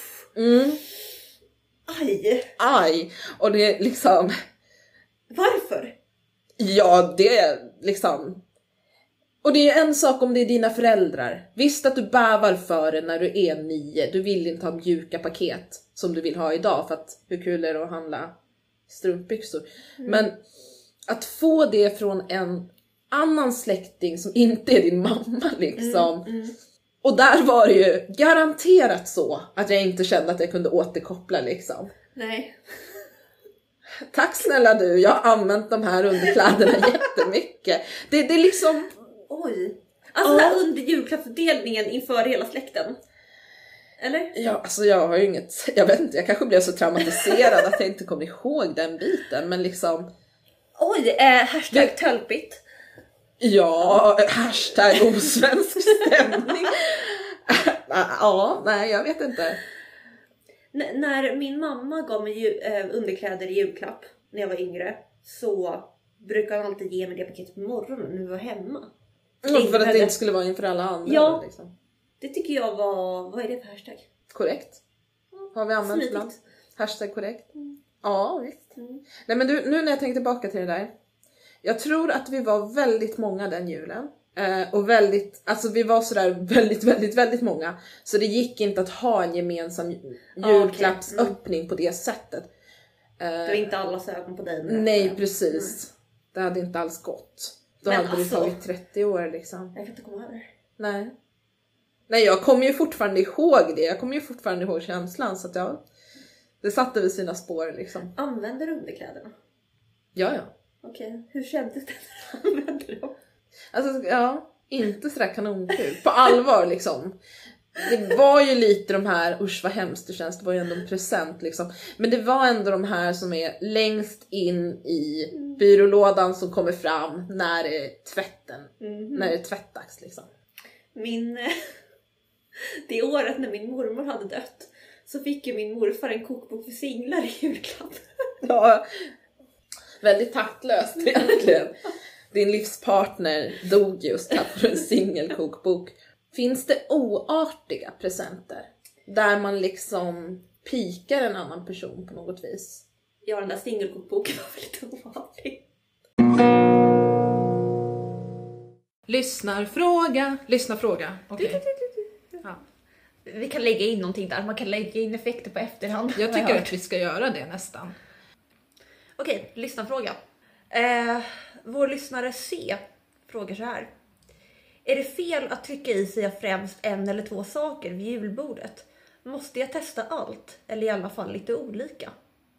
Aj. Och det är liksom... Varför? Ja, det är liksom... Och det är en sak om det är dina föräldrar. Visst att du bävar för det när du är 9. Du vill inte ha mjuka paket som du vill ha idag. För att hur kul är det att handla strumpbyxor. Men att få det från en annan släkting som inte är din mamma liksom. Och där var det ju garanterat så att jag inte kände att jag kunde återkoppla liksom. Nej. Tack snälla du, jag har använt de här underkläderna jättemycket. Det är liksom... Oj. Alltså under julklappsutdelningen inför hela släkten. Eller? Ja, alltså jag har ju inget... Jag vet inte, jag kanske blev så traumatiserad att jag inte kommer ihåg den biten. Men liksom... Oj, hashtag tölpigt. Ja, hashtag osvensk stämning. Nej, jag vet inte. När min mamma gav mig underkläder i julklapp när jag var yngre, så brukade han alltid ge mig det paketet på morgonen när vi var hemma. För att det inte skulle vara inför alla andra. Ja, liksom. Det tycker jag var... Vad är det för hashtag? Korrekt. Har vi använt ibland? Hashtag korrekt. Ja, visst. Nej, men nu när jag tänker tillbaka till det där. Jag tror att vi var väldigt många den julen. Och vi var sådär väldigt, väldigt, väldigt många. Så det gick inte att ha en gemensam julklappsöppning på det sättet. Det var inte allas ögon på dig. Nej, precis. Det hade inte alls gått. Då hade det tagit 30 år liksom. Jag kan inte komma över. Nej, jag kommer ju fortfarande ihåg det. Jag kommer ju fortfarande ihåg känslan. Så att det satte vid sina spår liksom. Använder du underkläderna? Ja. Okej, hur kändes det när du använde dem? Alltså, inte sådär kanonkul. På allvar liksom. Det var ju lite de här, usch vad hemskt det känns, det var ju ändå en present liksom. Men det var ändå de här som är längst in i byrålådan som kommer fram när det är tvätten. När det är tvättdags liksom. Det året när min mormor hade dött så fick ju min morfar en kokbok för singlar i julklapp. Ja, väldigt taktlöst egentligen. Din livspartner dog just här för en singelkokbok. Finns det oartiga presenter? Där man liksom pikar en annan person på något vis? Ja, den där singelkokboken var väldigt oartig. Lyssnarfråga. Okej. Ja. Vi kan lägga in någonting där. Man kan lägga in effekter på efterhand. Jag tycker att vi ska göra det nästan. Okej, lyssnarfråga. Vår lyssnare C frågar så här. Är det fel att trycka i sig främst en eller två saker vid julbordet? Måste jag testa allt? Eller i alla fall lite olika?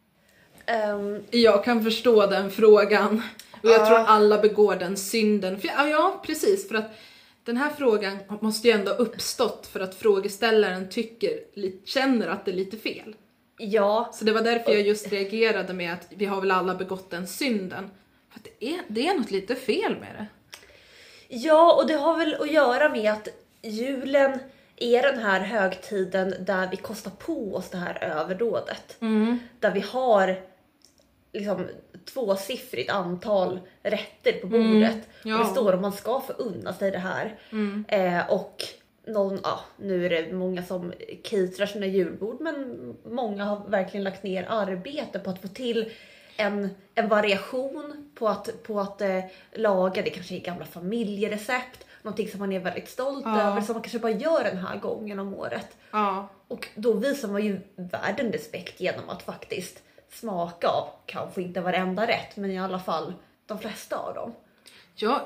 Jag kan förstå den frågan. Och jag tror alla begår den synden. Ja, precis. För att den här frågan måste ju ändå ha uppstått för att frågeställaren känner att det är lite fel. Ja. Så det var därför jag just reagerade med att vi har väl alla begått den synden. För att det är något lite fel med det. Ja, och det har väl att göra med att julen är den här högtiden där vi kostar på oss det här överdådet. Där vi har liksom tvåsiffrigt antal rätter på bordet. Ja. Och det står om man ska få unna sig det här. Och nu är det många som caterar sina julbord, men många har verkligen lagt ner arbete på att få till en variation på att laga. Det kanske är gamla familjerecept, någonting som man är väldigt stolt över, som man kanske bara gör den här gången om året. Och då visar man ju världen respekt genom att faktiskt smaka av, kanske inte varenda rätt, men i alla fall de flesta av dem. Ja,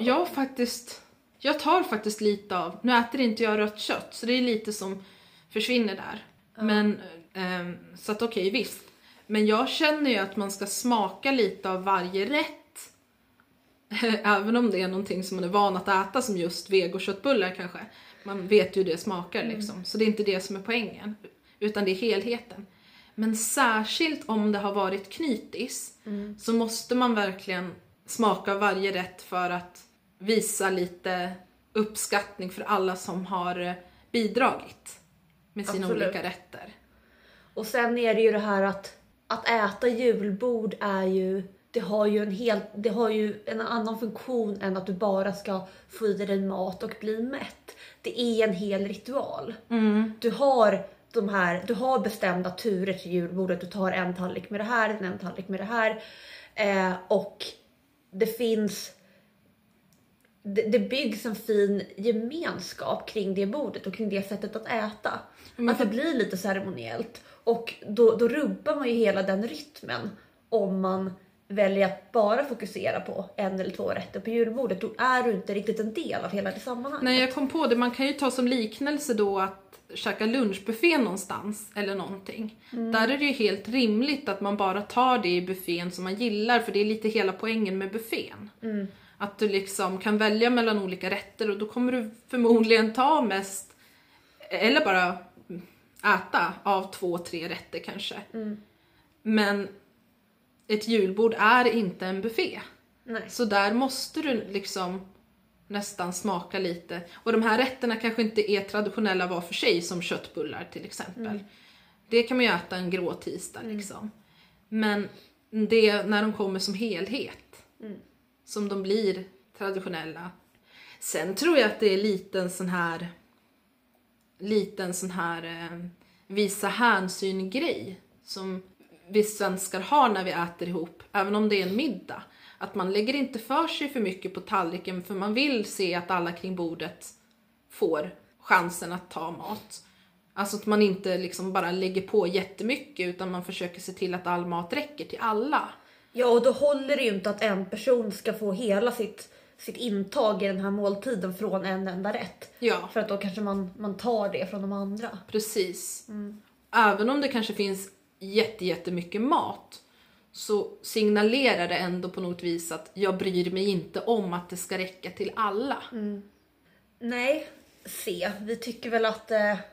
jag tar faktiskt lite av, nu äter inte jag rött kött, så det är lite som försvinner där. Men, så att okej, visst. Men jag känner ju att man ska smaka lite av varje rätt. Även om det är någonting som man är van att äta, som just vegoköttbullar kanske. Man vet ju hur det smakar liksom. Så det är inte det som är poängen, utan det är helheten. Men särskilt om det har varit knytis, så måste man verkligen smaka varje rätt för att visa lite uppskattning för alla som har bidragit med sina olika rätter. Och sen är det ju det här att äta julbord är ju, det har ju en annan funktion än att du bara ska få i dig mat och bli mätt. Det är en hel ritual. Du har bestämda turer till julbordet. Du tar en tallrik med det här, en tallrik med det här. Och det byggs en fin gemenskap kring det bordet och kring det sättet att äta. Att det blir lite ceremoniellt. Och då rubbar man ju hela den rytmen om man väljer att bara fokusera på en eller två rätter på julbordet. Då är du inte riktigt en del av hela det sammanhanget. Nej, jag kom på det. Man kan ju ta som liknelse då att käka lunchbuffé någonstans eller någonting. Där är det ju helt rimligt att man bara tar det i buffén som man gillar, för det är lite hela poängen med buffén. Att du liksom kan välja mellan olika rätter, och då kommer du förmodligen ta mest, eller bara äta av 2-3 rätter kanske. Men ett julbord är inte en buffé. Nej. Så där måste du liksom nästan smaka lite. Och de här rätterna kanske inte är traditionella var för sig, som köttbullar till exempel. Det kan man ju äta en grå tisdag liksom. Men det när de kommer som helhet, som de blir traditionella. Sen tror jag att det är liten sån här visa hänsyn grej som vi svenskar har när vi äter ihop, även om det är en middag. Att man lägger inte för sig för mycket på tallriken, för man vill se att alla kring bordet får chansen att ta mat. Alltså att man inte liksom bara lägger på jättemycket, utan man försöker se till att all mat räcker till alla. Ja, och då håller det ju inte att en person ska få hela sitt intag i den här måltiden från en enda rätt. Ja. För att då kanske man tar det från de andra. Precis. Även om det kanske finns jättemycket mat, så signalerar det ändå på något vis att jag bryr mig inte om att det ska räcka till alla. Nej, vi tycker väl att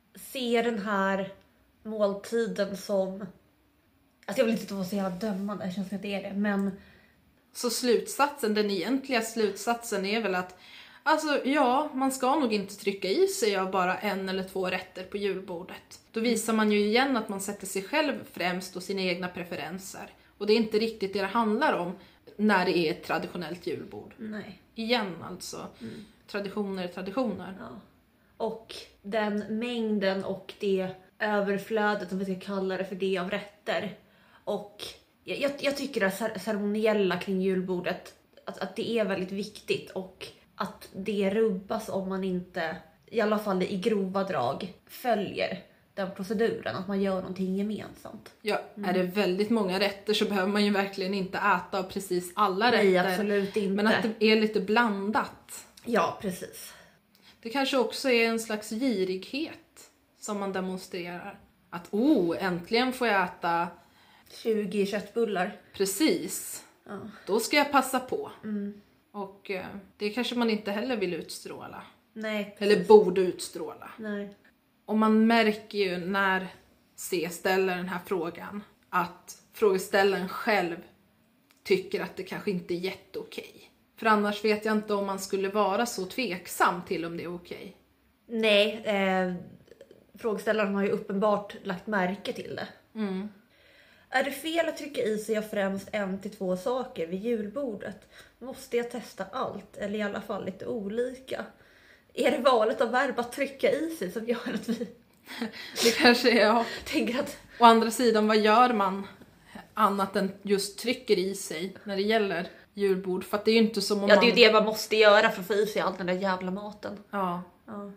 ser den här måltiden som... Alltså jag vill inte vara så jävla dömande, det känns som att det är det, men... Så slutsatsen, den egentliga slutsatsen är väl att alltså ja, man ska nog inte trycka i sig av bara 1 eller 2 rätter på julbordet. Då visar man ju igen att man sätter sig själv främst och sina egna preferenser. Och det är inte riktigt det handlar om när det är ett traditionellt julbord. Nej. Igen alltså. Traditioner är traditioner. Ja. Och den mängden och det överflödet, om vi ska kalla det för det, av rätter. Och jag tycker det ceremoniella kring julbordet, att det är väldigt viktigt och att det rubbas om man inte, i alla fall i grova drag, följer den proceduren, att man gör någonting gemensamt. Ja, är det väldigt många rätter så behöver man ju verkligen inte äta av precis alla rätter. Nej, absolut inte. Men att det är lite blandat. Ja, precis. Det kanske också är en slags girighet som man demonstrerar. Att äntligen får jag äta 20 köttbullar. Precis. Ja. Då ska jag passa på. Och det kanske man inte heller vill utstråla. Nej. Eller borde utstråla. Nej. Och man märker ju när C ställer den här frågan att frågeställaren själv tycker att det kanske inte är jätteokej. För annars vet jag inte om man skulle vara så tveksam till om det är okej. Nej, frågeställaren har ju uppenbart lagt märke till det. Är det fel att trycka i sig av främst 1 till 2 saker vid julbordet? Måste jag testa allt, eller i alla fall lite olika? Är det valet av verb att trycka i sig som gör att vi... Det kanske är, ja. tänker att... Å andra sidan, vad gör man annat än just trycker i sig när det gäller julbord? För att det är ju inte som om Ja, det är ju det man måste göra för att få i sig all den där jävla maten. Ja. Ja.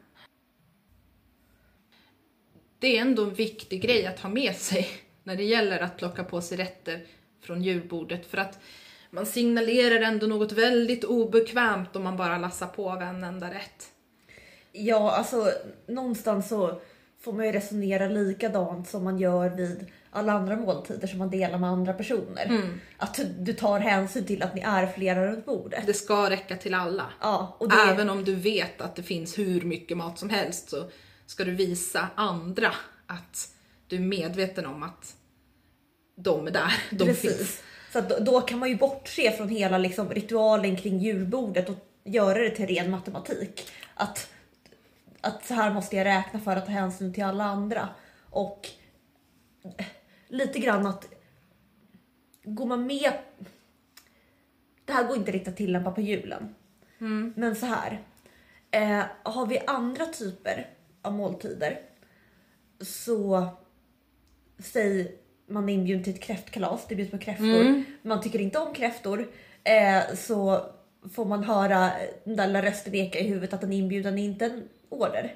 Det är ändå en viktig grej att ha med sig när det gäller att plocka på sig rätter från julbordet. För att man signalerar ändå något väldigt obekvämt om man bara lassar på av en enda rätt. Ja, alltså någonstans så får man ju resonera likadant som man gör vid alla andra måltider som man delar med andra personer. Att du tar hänsyn till att ni är flera runt bordet. Det ska räcka till alla. Ja, och det... Även om du vet att det finns hur mycket mat som helst så ska du visa andra att du är medveten om att de är där. De finns. Så att då kan man ju bortse från hela liksom ritualen kring julbordet och göra det till ren matematik. Att så här måste jag räkna för att ta hänsyn till alla andra. Och lite grann att går man med... Det här går inte riktigt att tillämpa på julen. Men så här. Har vi andra typer av måltider så säg man är inbjuden till ett kräftkalas, det bjuds på kräftor. Man tycker inte om kräftor så får man höra den där rösten eka i huvudet att en inbjudan är inte en order.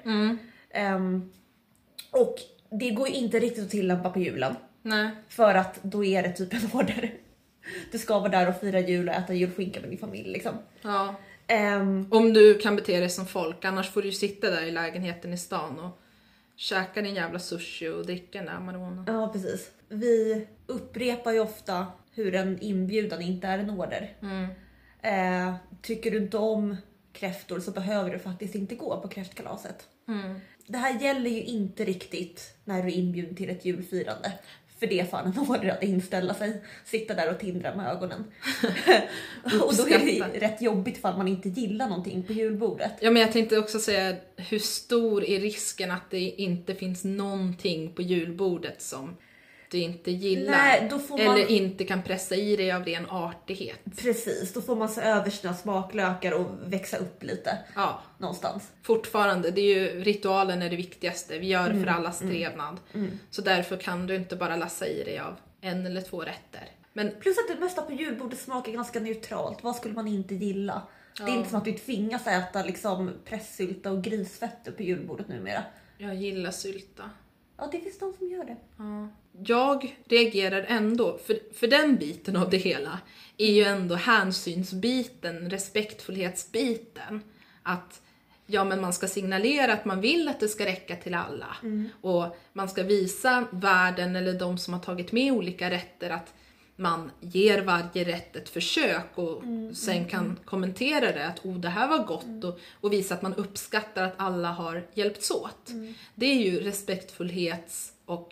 Och det går inte riktigt att tillämpa på julen. Nej. För att då är det typ en order. Du ska vara där och fira jul och äta julskinka med din familj liksom. Ja. Om du kan bete dig som folk, annars får du sitta där i lägenheten i stan och käka din jävla sushi och dricka den där Amarone. Ja, precis. Vi upprepar ju ofta hur en inbjudan inte är en order. Tycker du inte om kräftor så behöver du faktiskt inte gå på kräftkalaset. Det här gäller ju inte riktigt när du är inbjuden till ett julfirande. För det är fan en order att inställa sig, sitta där och tindra med ögonen. Och då är det rätt jobbigt för att man inte gillar någonting på julbordet. Ja, men jag tänkte också säga, hur stor är risken att det inte finns någonting på julbordet som du inte gillar? Nej, då får man... Eller inte kan pressa i dig av ren artighet. Precis, då får man se över sina smaklökar och växa upp lite. Ja. Någonstans. Fortfarande, det är ju ritualen är det viktigaste. Vi gör det för allas trevnad. Så därför kan du inte bara lassa i dig av 1 eller 2 rätter. Men plus att det mesta på julbordet smakar ganska neutralt. Vad skulle man inte gilla? Ja. Det är inte som att du tvingas äta liksom pressylta och grisfötter på julbordet numera. Jag gillar sylta. Ja, det finns de som gör det. Ja. Jag reagerar ändå, för den biten av det hela är ju ändå hänsynsbiten, respektfullhetsbiten. Att ja, men man ska signalera att man vill att det ska räcka till alla. Och man ska visa världen eller de som har tagit med olika rätter att man ger varje rätt ett försök och sen kan kommentera det att det här var gott och visa att man uppskattar att alla har hjälpts åt. Det är ju respektfullhets- och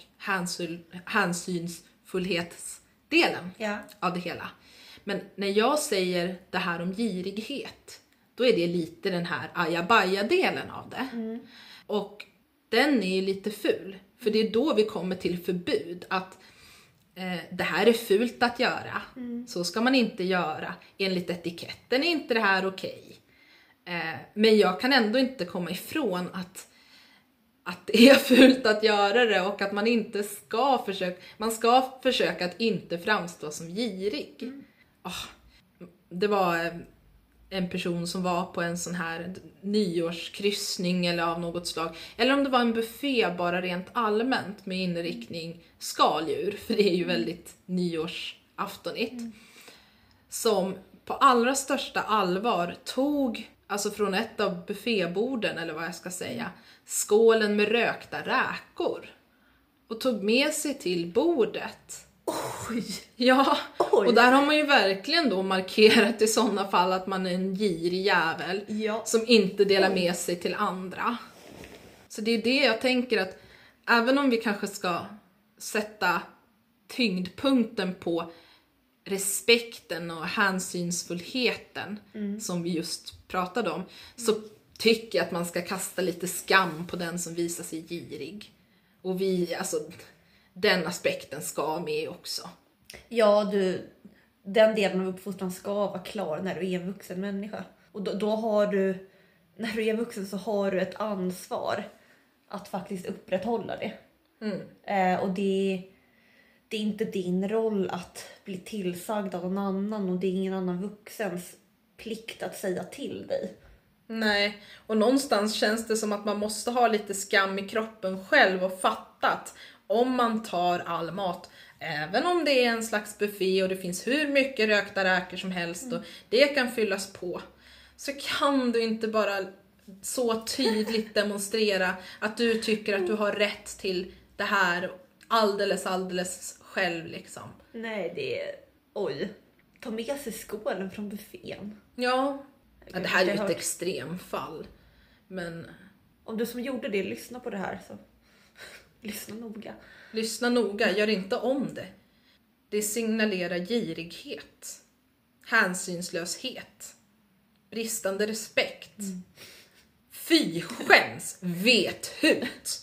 hänsynsfullhetsdelen av det hela. Men när jag säger det här om girighet, då är det lite den här ajabaja-delen av det. Och den är ju lite ful, för det är då vi kommer till förbud, att det här är fult att göra. Så ska man inte göra. Enligt etiketten är inte det här okej. Men jag kan ändå inte komma ifrån att det är fult att göra det och att man inte ska försöka att inte framstå som girig. Det var en person som var på en sån här nyårskryssning eller av något slag. Eller om det var en buffé bara rent allmänt med inriktning skaldjur. För det är ju väldigt nyårsaftonigt. Som på allra största allvar tog, alltså från ett av bufféborden eller vad jag ska säga, skålen med rökta räkor. Och tog med sig till bordet. Oj! Ja, och där har man ju verkligen då markerat i sådana fall att man är en girig jävel som inte delar med sig till andra. Så det är det jag tänker, att även om vi kanske ska sätta tyngdpunkten på respekten och hänsynsfullheten som vi just pratade om, så tycker jag att man ska kasta lite skam på den som visar sig girig. Och den aspekten ska med också. Ja, den delen av uppfostran ska vara klar när du är en vuxen människa. Och då har du, när du är vuxen så har du ett ansvar att faktiskt upprätthålla det. Och det är inte din roll att bli tillsagd av någon annan, och det är ingen annan vuxens plikt att säga till dig. Nej, och någonstans känns det som att man måste ha lite skam i kroppen själv och fatta att om man tar all mat, även om det är en slags buffé och det finns hur mycket rökta räkor som helst och det kan fyllas på, så kan du inte bara så tydligt demonstrera att du tycker att du har rätt till det här alldeles själv liksom. Nej, det är... Oj. Ta med sig skålen från buffén. Ja, det här är ju ett extremfall. Men om du som gjorde det lyssnar på det här, så lyssna noga. Lyssna noga, gör inte om det. Det signalerar girighet, hänsynslöshet, bristande respekt. Fy skäms, vet hut.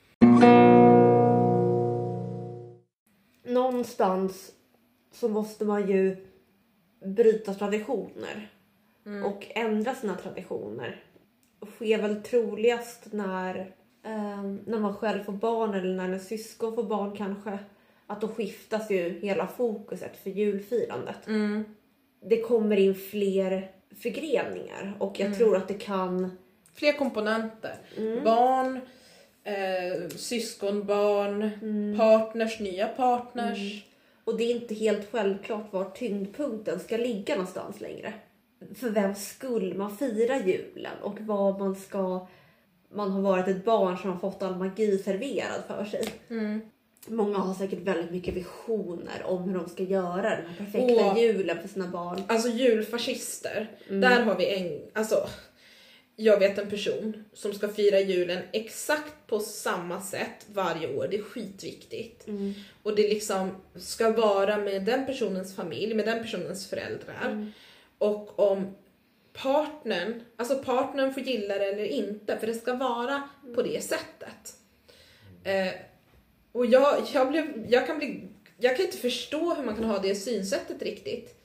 Någonstans så måste man ju bryta traditioner och ändra sina traditioner. Och sker väl troligast när man själv får barn, eller när en syskon får barn kanske, att då skiftas ju hela fokuset för julfirandet. Det kommer in fler förgreningar, och jag tror att det kan... Fler komponenter. Barn, syskonbarn, partners, nya partners. Och det är inte helt självklart var tyngdpunkten ska ligga någonstans längre. För vem skull man firar julen, och vad man har varit ett barn som har fått all magi serverad för sig. Många har säkert väldigt mycket visioner om hur de ska göra den här perfekta julen för sina barn. Alltså julfascister. Där har vi jag vet en person som ska fira julen exakt på samma sätt varje år. Det är skitviktigt. Och det liksom ska vara med den personens familj, med den personens föräldrar. Och om partnern får gilla det eller inte, för det ska vara på det sättet. Och jag kan inte förstå hur man kan ha det synsättet riktigt.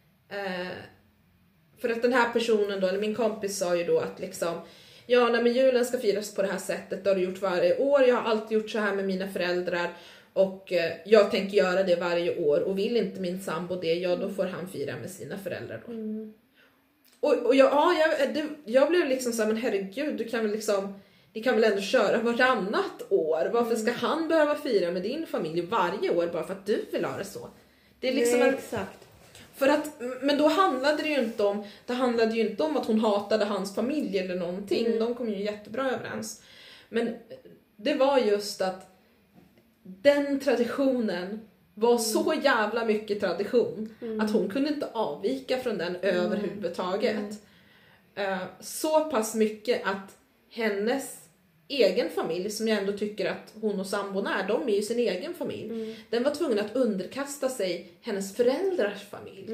För att den här personen då, eller min kompis, sa ju då att liksom, men julen ska firas på det här sättet, det har du gjort varje år, jag har alltid gjort så här med mina föräldrar, och jag tänker göra det varje år, och vill inte min sambo det, då får han fira med sina föräldrar då. Och jag blev liksom så här, men herregud, du kan väl ändå köra varannat år, varför ska han behöva fira med din familj varje år bara för att du vill ha det så? Det är liksom exakt. Men då handlade det ju inte om att hon hatade hans familj eller någonting. De kom ju jättebra överens. Men det var just att den traditionen var så jävla mycket tradition att hon kunde inte avvika från den överhuvudtaget. Så pass mycket att hennes egen familj, som jag ändå tycker att hon och sambon är, de är ju sin egen familj. Den var tvungen att underkasta sig hennes föräldrars familj.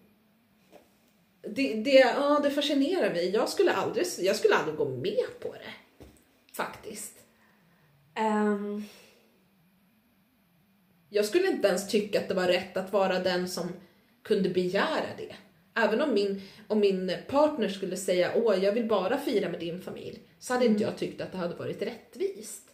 Det fascinerar mig. Jag skulle aldrig gå med på det. Faktiskt. Jag skulle inte ens tycka att det var rätt att vara den som kunde begära det. Även om min partner skulle säga jag vill bara fira med din familj, så hade inte jag tyckt att det hade varit rättvist.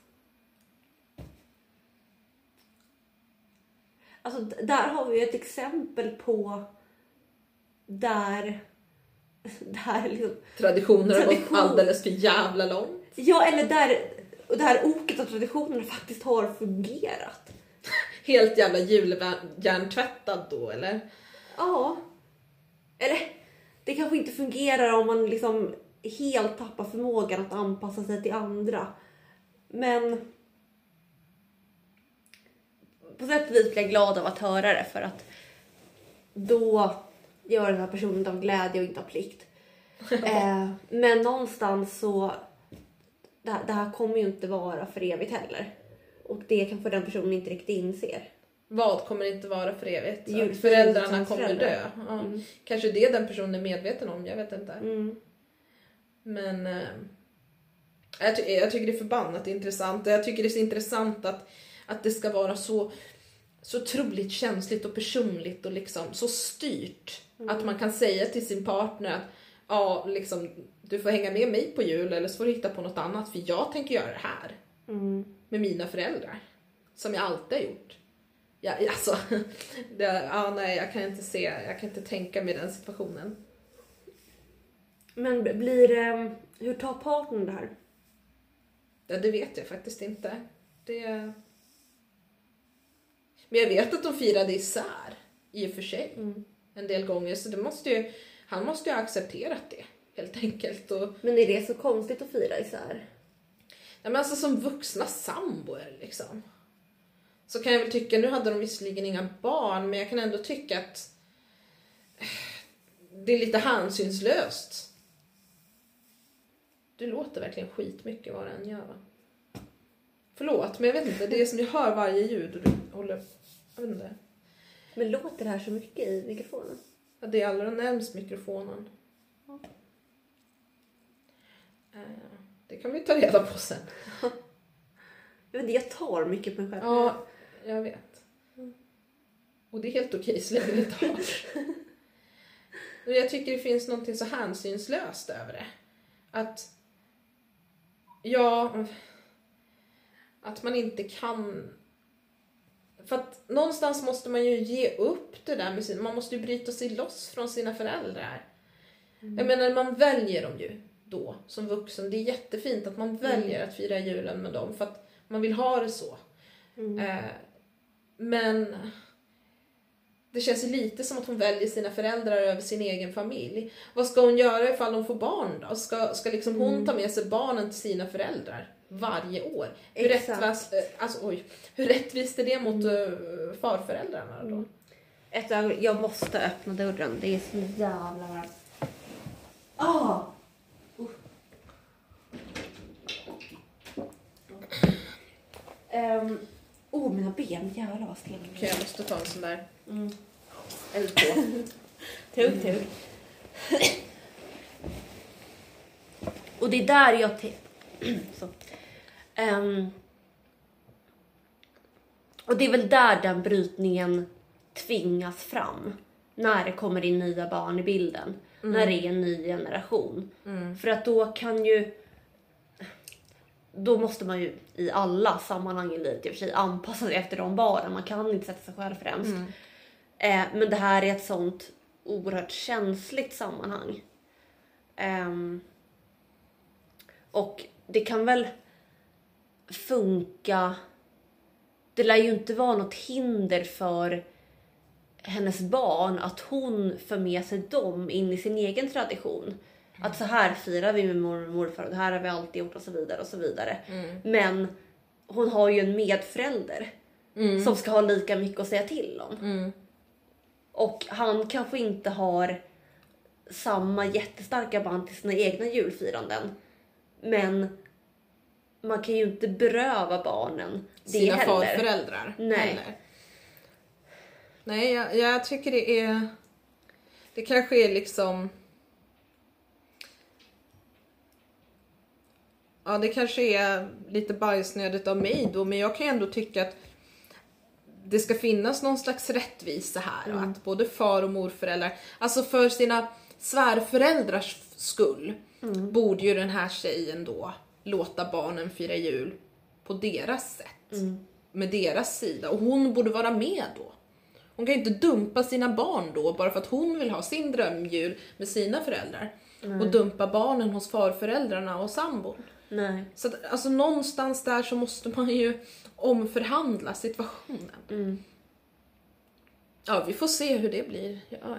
Alltså där har vi ett exempel på där liksom, traditioner har gått alldeles för jävla långt. Ja, eller där det här oket av traditioner faktiskt har fungerat. Helt jävla julhjärntvättad då, eller? Ja. Eller, det kanske inte fungerar om man liksom helt tappar förmågan att anpassa sig till andra. Men på sätt och vis blir jag glad av att höra det, för att då gör den här personen av glädje och inte av plikt. Men någonstans så det här kommer ju inte vara för evigt heller. Och det kanske den personen inte riktigt inser. Vad kommer inte vara för evigt? Föräldrarna kommer dö. Ja. Kanske det den personen är medveten om, jag vet inte. Men jag tycker det är förbannat intressant. Jag tycker det är så intressant att det ska vara så otroligt känsligt och personligt och liksom så styrt. Att man kan säga till sin partner att liksom, du får hänga med mig på jul, eller så får du hitta på något annat, för jag tänker göra det här med mina föräldrar, som jag alltid har gjort. Alltså, nej, jag kan inte tänka mig den situationen. Men hur tar partnern det här? Ja, det vet jag faktiskt inte. Men jag vet att de firade isär i och för sig en del gånger, så han måste ju ha accepterat det helt enkelt. Men är det så konstigt att fira isär? Ja, men alltså som vuxna samboer liksom. Så kan jag väl tycka, nu hade de visserligen inga barn, men jag kan ändå tycka att det är lite hänsynslöst. Du låter verkligen skitmycket vad den gör, va? Förlåt, men jag vet inte, det är som jag hör varje ljud och du håller, jag vet inte. Men låter det här så mycket i mikrofonen? Ja, det är allra närmast mikrofonen. Det kan vi ta reda på sen. Jag tar mycket på mig själv. Ja, jag vet. Och det är helt okej så länge det tar. Jag tycker det finns någonting så hänsynslöst över det. Att man inte kan... För att någonstans måste man ju ge upp det där med man måste ju bryta sig loss från sina föräldrar. Jag menar, man väljer dem ju då som vuxen. Det är jättefint att man väljer att fira julen med dem för att man vill ha det så. Men det känns ju lite som att hon väljer sina föräldrar över sin egen familj. Vad ska hon göra ifall hon får barn då? Ska liksom hon ta med sig barnen till sina föräldrar varje år? Hur rättvist är det mot farföräldrarna då? Jag måste öppna dörren. Det är så jävla varmt. Mina ben. Jävlar vad stelt. Okej, jag måste ta en sån där. Eller två. Tugg. Och det är där jag och det är väl där den brytningen tvingas fram. När det kommer in nya barn i bilden. När det är en ny generation. För att då måste man ju i alla sammanhang i livet i och för sig anpassa sig efter de barnen. Man kan inte sätta sig själv främst. Men det här är ett sånt oerhört känsligt sammanhang. Och det kan väl funka. Det lär ju inte vara något hinder för hennes barn att hon för med sig dem in i sin egen tradition. Att så här firar vi med mormor och morfar och det här har vi alltid gjort och så vidare och så vidare. Men hon har ju en medförälder som ska ha lika mycket att säga till om. Och han kanske inte har samma jättestarka band till sina egna julfiranden. Men man kan ju inte beröva barnen det sina heller. farföräldrar. Nej. Heller. Nej, jag tycker det kanske är liksom... Ja, det kanske är lite bajsnödigt av mig då, men jag kan ändå tycka att det ska finnas någon slags rättvisa här. Och att både far- och morföräldrar, alltså för sina svärföräldrars skull, borde ju den här tjejen då låta barnen fira jul på deras sätt. Med deras sida. Och hon borde vara med då. Hon kan ju inte dumpa sina barn då bara för att hon vill ha sin drömjul med sina föräldrar. Och dumpa barnen hos farföräldrarna och sambon. Nej. Så att, alltså någonstans där så måste man ju omförhandla situationen. Ja, vi får se hur det blir. Ja.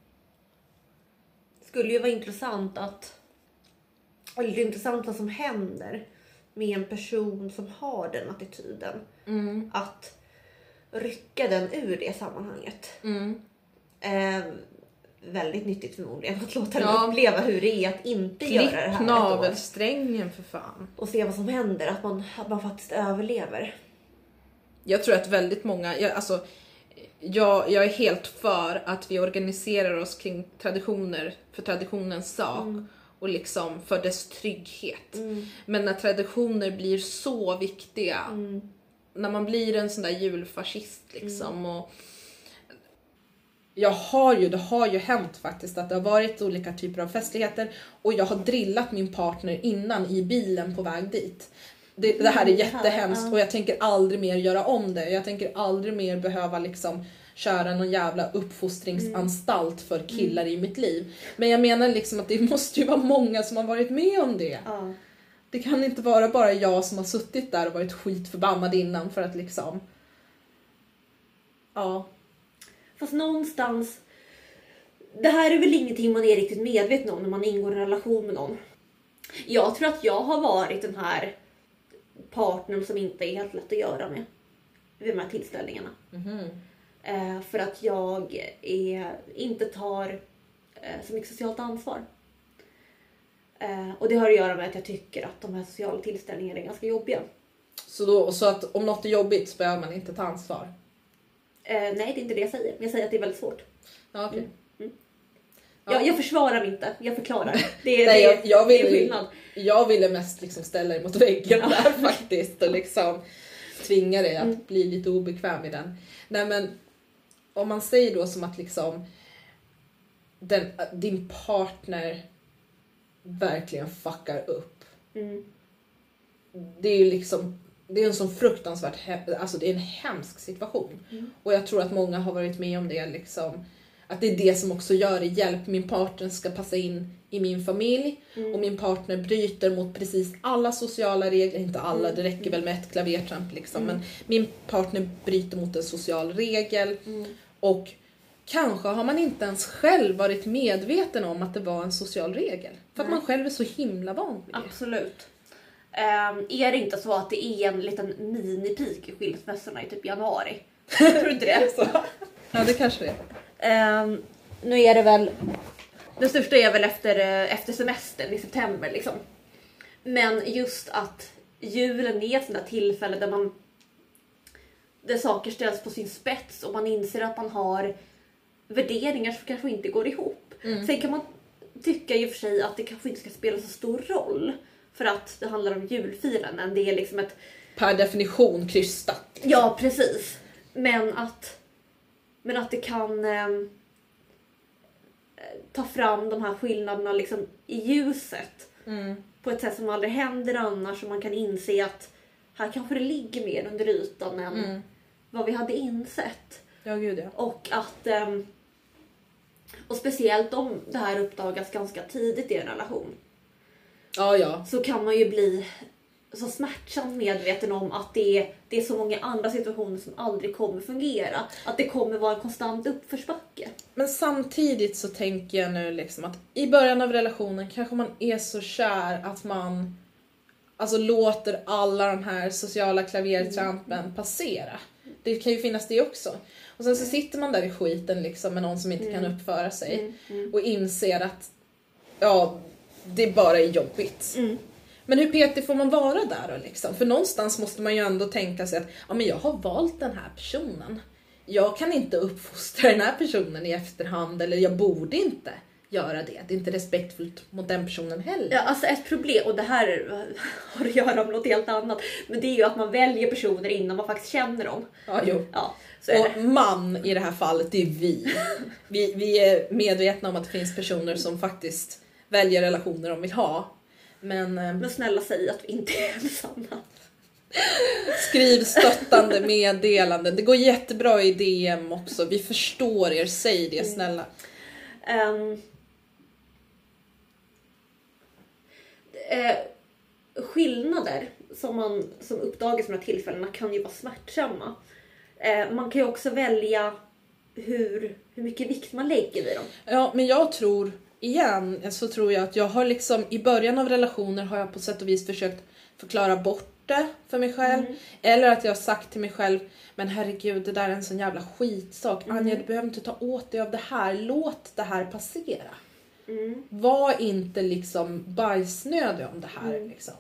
Det skulle ju vara intressant eller det är intressant vad som händer med en person som har den attityden. Att rycka den ur det sammanhanget. Väldigt nyttigt förmodligen att låta den uppleva hur det är att inte göra det här. Navelsträngen för fan. Och se vad som händer, att man faktiskt överlever. Jag tror att väldigt många, jag är helt för att vi organiserar oss kring traditioner för traditionens sak. Och liksom för dess trygghet. Men när traditioner blir så viktiga, när man blir en sån där julfascist liksom, och det har ju hänt faktiskt att det har varit olika typer av festligheter och jag har drillat min partner innan i bilen på väg dit. Det här är jättehemskt och jag tänker aldrig mer göra om det. Jag tänker aldrig mer behöva liksom köra någon jävla uppfostringsanstalt för killar i mitt liv. Men jag menar liksom att det måste ju vara många som har varit med om det. Det kan inte vara bara jag som har suttit där och varit skitförbannad innan för att liksom... Ja. Fast någonstans... Det här är väl ingenting man är riktigt medveten om när man ingår i en relation med någon. Jag tror att jag har varit den här partnern som inte är helt lätt att göra med vid de här tillställningarna. För att jag inte tar så mycket socialt ansvar. Och det har att göra med att jag tycker att de här sociala tillställningarna är ganska jobbiga. Så att om något är jobbigt så behöver man inte ta ansvar? Nej, det är inte det jag säger. Jag säger att det är väldigt svårt. Ja, okej. Jag försvarar mig inte, jag förklarar. Det är skillnad. Jag ville mest liksom ställa dig mot väggen där faktiskt och liksom tvinga dig att bli lite obekväm i den. Nej, men om man säger då som att liksom din partner verkligen fuckar upp. Det är ju liksom, det är en sån fruktansvärt, alltså det är en hemsk situation. Och jag tror att många har varit med om det liksom. Att det är det som också gör det. Hjälp, min partner ska passa in i min familj. Och min partner bryter mot precis alla sociala regler. Inte alla, det räcker väl med ett klavertramp liksom. Men min partner bryter mot en social regel. Och kanske har man inte ens själv varit medveten om att det var en social regel. För att man själv är så himla van vid det. Absolut. Är det inte så att det är en liten mini-peak i skilsmässorna i typ januari? Tror du inte det? Ja, det kanske det är. Nu är det väl... Det största är väl efter semestern i september liksom. Men just att julen är ett sånt där tillfälle där saker ställs på sin spets och man inser att man har värderingar som kanske inte går ihop. Sen kan man tycka i och för sig att det kanske inte ska spela så stor roll för att det handlar om julfiranden. Det är liksom ett... Per definition krystat. Ja, precis. Men att det kan ta fram de här skillnaderna liksom i ljuset. På ett sätt som aldrig händer annars. Och man kan inse att här kanske det ligger mer under ytan än vad vi hade insett. Ja, gud ja. Och att... och speciellt om det här uppdagas ganska tidigt i en relation. Ja. Så kan man ju bli så smärtsamt medveten om att det är så många andra situationer som aldrig kommer fungera. Att det kommer vara en konstant uppförsbacke. Men samtidigt så tänker jag nu liksom att i början av relationen kanske man är så kär att man alltså låter alla de här sociala klavertrampen passera. Det kan ju finnas det också. Och sen så sitter man där i skiten liksom med någon som inte kan uppföra sig. Och inser att det bara är jobbigt. Men hur petig får man vara där då liksom? För någonstans måste man ju ändå tänka sig att men jag har valt den här personen. Jag kan inte uppfostra den här personen i efterhand, eller jag borde inte göra det. Det är inte respektfullt mot den personen heller. Ja, alltså ett problem, och det här har att göra med något helt annat, men det är ju att man väljer personer innan man faktiskt känner dem. Ja, jo. Ja, så är och man i det här fallet, det är vi. Vi är medvetna om att det finns personer som faktiskt väljer relationer de vill ha. Men snälla säg att vi inte är ensamma. Skriv stöttande meddelanden. Det går jättebra i DM också. Vi förstår er, säg det snälla. Skillnader som uppdagas med de här tillfällena kan ju vara smärtsamma. Man kan ju också välja hur mycket vikt man lägger vid dem. Ja, men jag tror att jag har liksom i början av relationer har jag på sätt och vis försökt förklara bort det för mig själv. Eller att jag har sagt till mig själv, men herregud, det där är en sån jävla skitsak. Anja, du behöver inte ta åt dig av det här. Låt det här passera. Var inte liksom bajsnödig om det här liksom.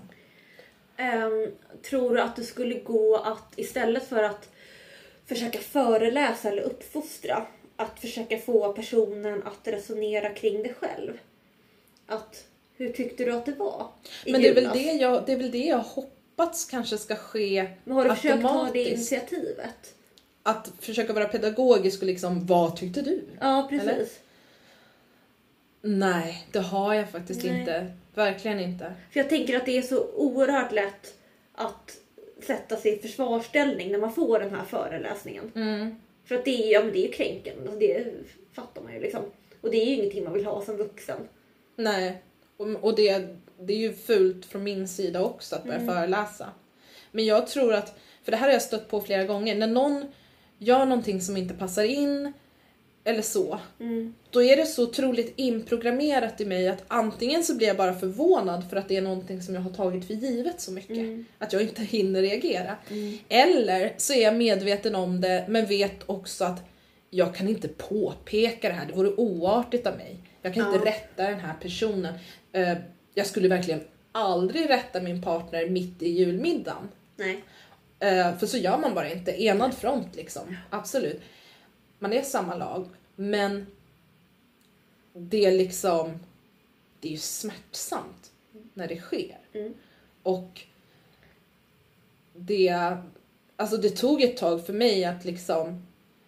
Tror du att det skulle gå att istället för att försöka föreläsa eller uppfostra, att försöka få personen att resonera kring det själv? Hur tyckte du att det var? Men det är väl det jag hoppats kanske ska ske. Men har du försökt ta automatiskt. det initiativet? Att försöka vara pedagogisk och liksom, vad tyckte du? Ja, precis. Eller? Nej, det har jag faktiskt inte. Verkligen inte. För jag tänker att det är så oerhört lätt att sätta sig i försvarsställning när man får den här föreläsningen. För att det är ju kränkande. Det fattar man ju liksom. Och det är ju ingenting man vill ha som vuxen. Nej, och det är ju fult från min sida också att börja föreläsa. Men jag tror att, för det här har jag stött på flera gånger, när någon gör någonting som inte passar in eller så, då är det så otroligt inprogrammerat i mig att antingen så blir jag bara förvånad för att det är någonting som jag har tagit för givet så mycket, att jag inte hinner reagera. Eller så är jag medveten om det, men vet också att jag kan inte påpeka det här, det vore oartigt av mig. Jag kan inte rätta den här personen. Jag skulle verkligen aldrig rätta min partner mitt i julmiddagen. Nej. För så gör man bara inte. Enad front liksom. Absolut. Man är samma lag. Men det är liksom, det är ju smärtsamt när det sker. Och det tog ett tag för mig att liksom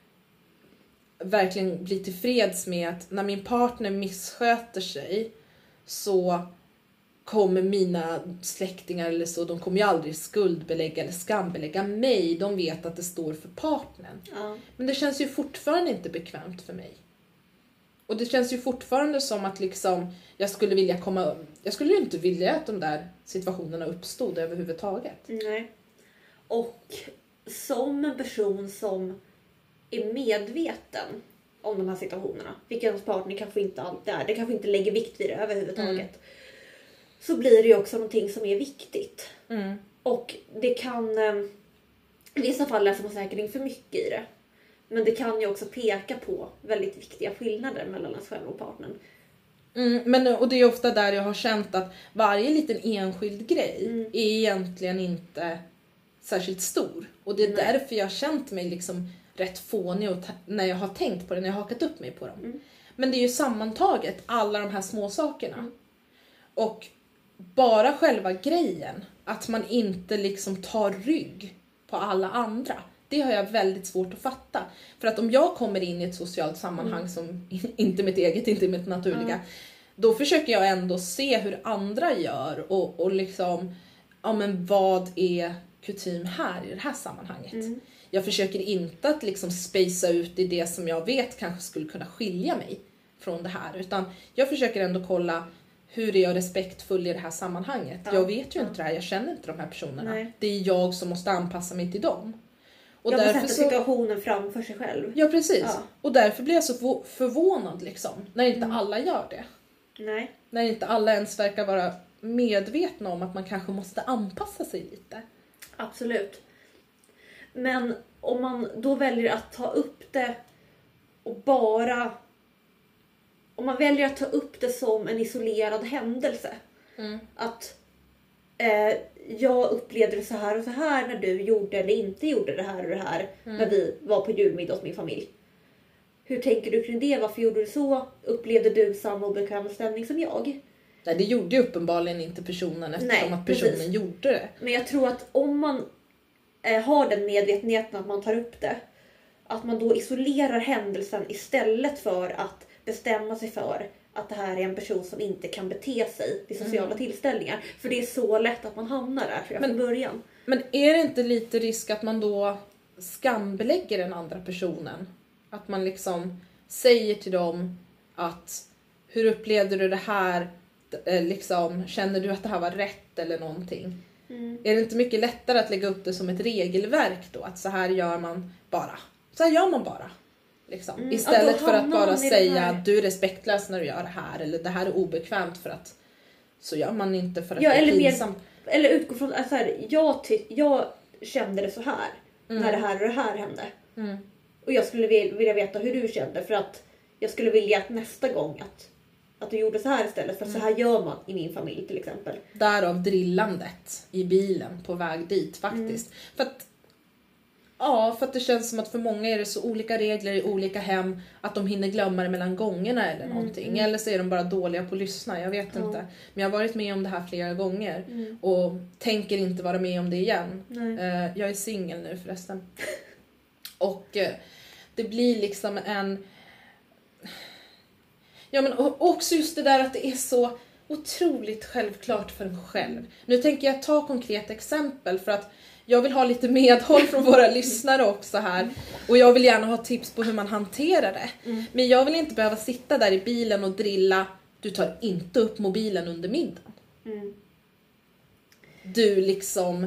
verkligen bli tillfreds med att när min partner missköter sig så kommer mina släktingar eller så, de kommer ju aldrig skuldbelägga eller skambelägga mig. De vet att det står för partnern. Men det känns ju fortfarande inte bekvämt för mig. Och det känns ju fortfarande som att liksom jag skulle ju inte vilja att de där situationerna uppstod överhuvudtaget. Nej. Och som en person som är medveten om de här situationerna, vilket ens partner kanske inte alltid är, det kanske inte lägger vikt vid det överhuvudtaget, så blir det ju också någonting som är viktigt. Och det kan i vissa fall läser man säkert inte för mycket i det, men det kan ju också peka på väldigt viktiga skillnader mellan ens själv och partnern. Och det är ofta där jag har känt att varje liten enskild grej är egentligen inte särskilt stor. Och det är därför jag har känt mig liksom rätt fånig när jag har tänkt på det, när jag har hakat upp mig på dem. Men det är ju sammantaget alla de här små sakerna. Och bara själva grejen, att man inte liksom tar rygg på alla andra, det har jag väldigt svårt att fatta. För att om jag kommer in i ett socialt sammanhang som inte mitt eget, inte mitt naturliga, då försöker jag ändå se hur andra gör och liksom, men vad är kutym här i det här sammanhanget? Jag försöker inte att liksom spacea ut i det som jag vet kanske skulle kunna skilja mig från det här. Utan jag försöker ändå kolla, hur är jag respektfull i det här sammanhanget? Jag vet ju inte det här, jag känner inte de här personerna. Nej. Det är jag som måste anpassa mig till dem. Och därför sätter situationen framför sig själv. Ja, precis. Och därför blir jag så förvånad liksom, när inte alla gör det. Nej. När inte alla ens verkar vara medvetna om att man kanske måste anpassa sig lite. Absolut. Men om man då väljer att ta upp det och bara... Om man väljer att ta upp det som en isolerad händelse. Att jag upplevde det så här och så här när du gjorde eller inte gjorde det här och det här. När vi var på julmiddag hos min familj. Hur tänker du kring det? Varför gjorde du så? Upplevde du samma obekväma stämning som jag? Nej, det gjorde ju uppenbarligen inte personen eftersom att personen gjorde det. Men jag tror att om man har den medvetenheten att man tar upp det. Att man då isolerar händelsen istället för att bestämma sig för att det här är en person som inte kan bete sig vid sociala tillställningar. För det är så lätt att man hamnar där tror jag från början. Men är det inte lite risk att man då skambelägger den andra personen? Att man liksom säger till dem att hur upplevde du det här? Liksom, känner du att det här var rätt eller någonting? Är det inte mycket lättare att lägga upp det som ett regelverk då? Att så här gör man bara. Så här gör man bara. Liksom. Istället för att bara säga att du är respektlös när du gör det här. Eller det här är obekvämt för att så gör man inte för att det är pinsamt. Eller utgå från att jag kände det så här när det här och det här hände. Och jag skulle vilja veta hur du kände. För att jag skulle vilja att nästa gång att du gjorde så här istället. För så här gör man i min familj till exempel. Därav drillandet i bilen på väg dit faktiskt. För att det känns som att för många är det så olika regler i olika hem att de hinner glömma det mellan gångerna eller någonting. Eller så är de bara dåliga på att lyssna, jag vet inte. Men jag har varit med om det här flera gånger och tänker inte vara med om det igen. Jag är singel nu förresten. Och det blir liksom en... Ja, men också just det där att det är så otroligt självklart för en själv. Nu tänker jag ta konkreta exempel för att jag vill ha lite medhåll från våra lyssnare också här. Och jag vill gärna ha tips på hur man hanterar det. Men jag vill inte behöva sitta där i bilen och drilla. Du tar inte upp mobilen under middagen. Du liksom...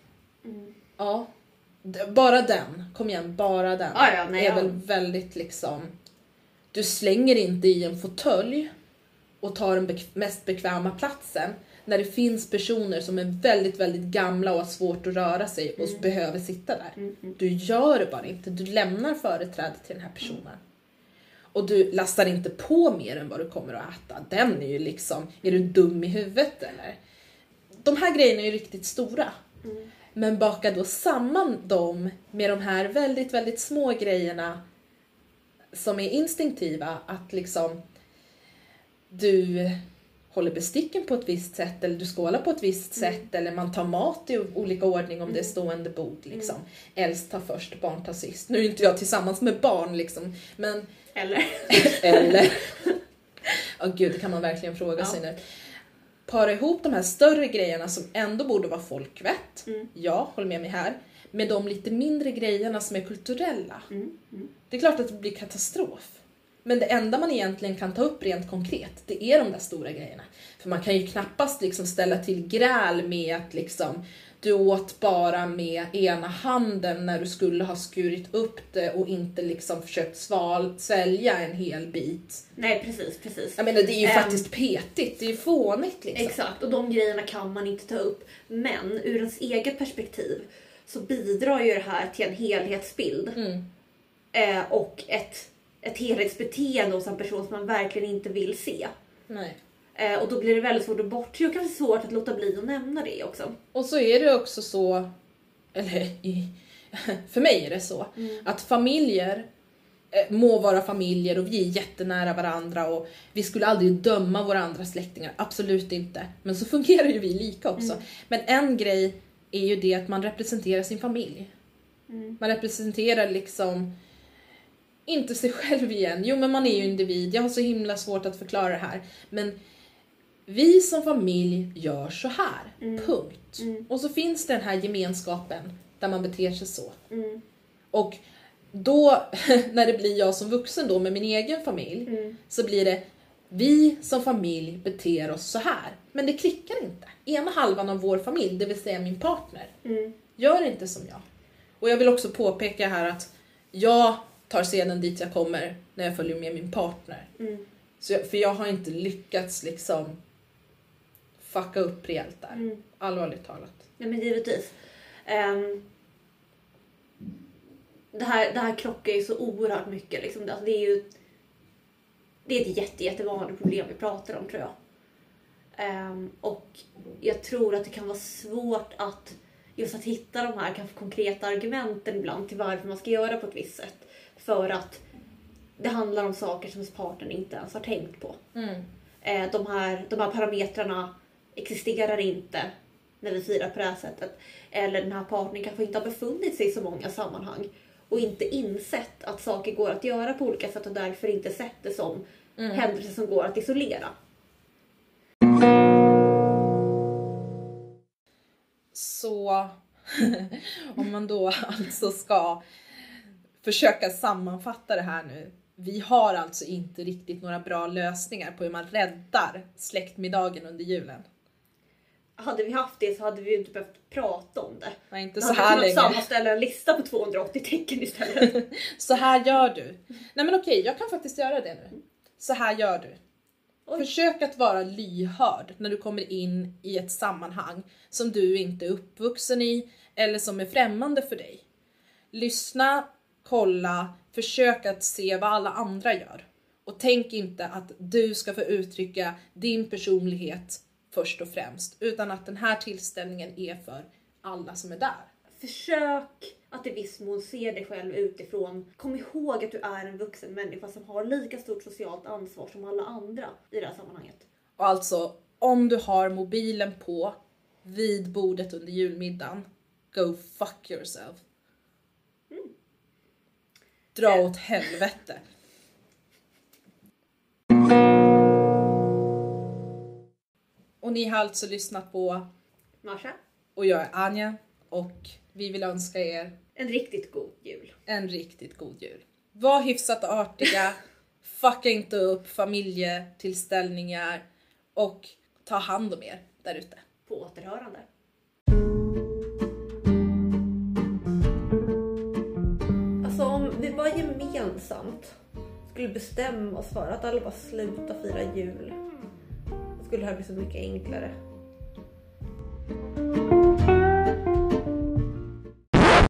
Ja. Bara den. Kom igen, bara den. Är väl väldigt liksom... Du slänger inte i en fåtölj och tar den mest bekväma platsen. När det finns personer som är väldigt, väldigt gamla och har svårt att röra sig och behöver sitta där. Du gör det bara inte. Du lämnar företräde till den här personen. Och du lastar inte på mer än vad du kommer att äta. Den är ju liksom, är du dum i huvudet eller? De här grejerna är ju riktigt stora. Men baka då samman dem med de här väldigt, väldigt små grejerna som är instinktiva. Att liksom du håller besticken på ett visst sätt eller du skålar på ett visst sätt eller man tar mat i olika ordning om det är stående bord liksom. Äldst tar först, barn tar sist. Nu är inte jag tillsammans med barn liksom, men eller gud, det kan man verkligen fråga sig nu. Para ihop de här större grejerna som ändå borde vara folkvett. Ja, håll med mig här. Med de lite mindre grejerna som är kulturella. Det är klart att det blir katastrof. Men det enda man egentligen kan ta upp rent konkret, det är de där stora grejerna. För man kan ju knappast liksom ställa till gräl med att liksom, du åt bara med ena handen när du skulle ha skurit upp det och inte liksom försökt svälja en hel bit. Nej, precis. Jag menar, det är ju faktiskt petigt, det är ju fånigt liksom. Exakt, och de grejerna kan man inte ta upp. Men ur ens eget perspektiv så bidrar ju det här till en helhetsbild. Och ett helhetsbeteende hos en person som man verkligen inte vill se. Nej. Och då blir det väldigt svårt att bortse och kanske svårt att låta bli att nämna det också. Och så är det också så, eller för mig är det så, att familjer må vara familjer och vi är jättenära varandra och vi skulle aldrig döma våra andra släktingar, absolut inte. Men så fungerar ju vi lika också. Men en grej är ju det att man representerar sin familj. Man representerar liksom inte sig själv igen. Jo, men man är ju individ. Jag har så himla svårt att förklara det här. Men vi som familj gör så här. Punkt. Och så finns det den här gemenskapen där man beter sig så. Och då, när det blir jag som vuxen då med min egen familj, så blir det vi som familj beter oss så här. Men det klickar inte. Ena halvan av vår familj, det vill säga min partner, gör inte som jag. Och jag vill också påpeka här att jag tar sedan dit jag kommer när jag följer med min partner. För jag har inte lyckats liksom fucka upp rejält där. Allvarligt talat. Nej, men givetvis. det här krockar ju så oerhört mycket. Liksom. Alltså, det är ett jättevanligt problem vi pratar om, tror jag. Och jag tror att det kan vara svårt att hitta de här kanske konkreta argumenten ibland till varför man ska göra på ett visst sätt. För att det handlar om saker som partnern inte ens har tänkt på. De här parametrarna existerar inte när vi firar på det här sättet. Eller den här partnern kanske inte har befunnit sig i så många sammanhang. Och inte insett att saker går att göra på olika sätt och därför inte sett det som händelser som går att isolera. Så om man då alltså ska försöka sammanfatta det här nu. Vi har alltså inte riktigt några bra lösningar på hur man räddar släktmiddagen under julen. Hade vi haft det så hade vi inte behövt prata om det. Nej, inte så här länge. Sammanställa en lista på 280 tecken istället. Så här gör du. Nej men okej, jag kan faktiskt göra det nu. Så här gör du. Oj. Försök att vara lyhörd när du kommer in i ett sammanhang som du inte är uppvuxen i eller som är främmande för dig. Lyssna, kolla, försök att se vad alla andra gör. Och tänk inte att du ska få uttrycka din personlighet först och främst, utan att den här tillställningen är för alla som är där. Försök att i viss mån se dig själv utifrån. Kom ihåg att du är en vuxen människa som har lika stort socialt ansvar som alla andra i det här sammanhanget. Och alltså, om du har mobilen på vid bordet under julmiddagen, go fuck yourself. Dra åt helvete. Och ni har alltså lyssnat på Marsha. Och jag är Anja. Och vi vill önska er en riktigt god jul. En riktigt god jul. Var hyfsat artiga. Fucka inte upp familjetillställningar. Och ta hand om er där ute. På återhörande. Alltså om vi bara gemensamt skulle bestämma oss för att alla bara sluta fira jul, skulle det här bli så mycket enklare.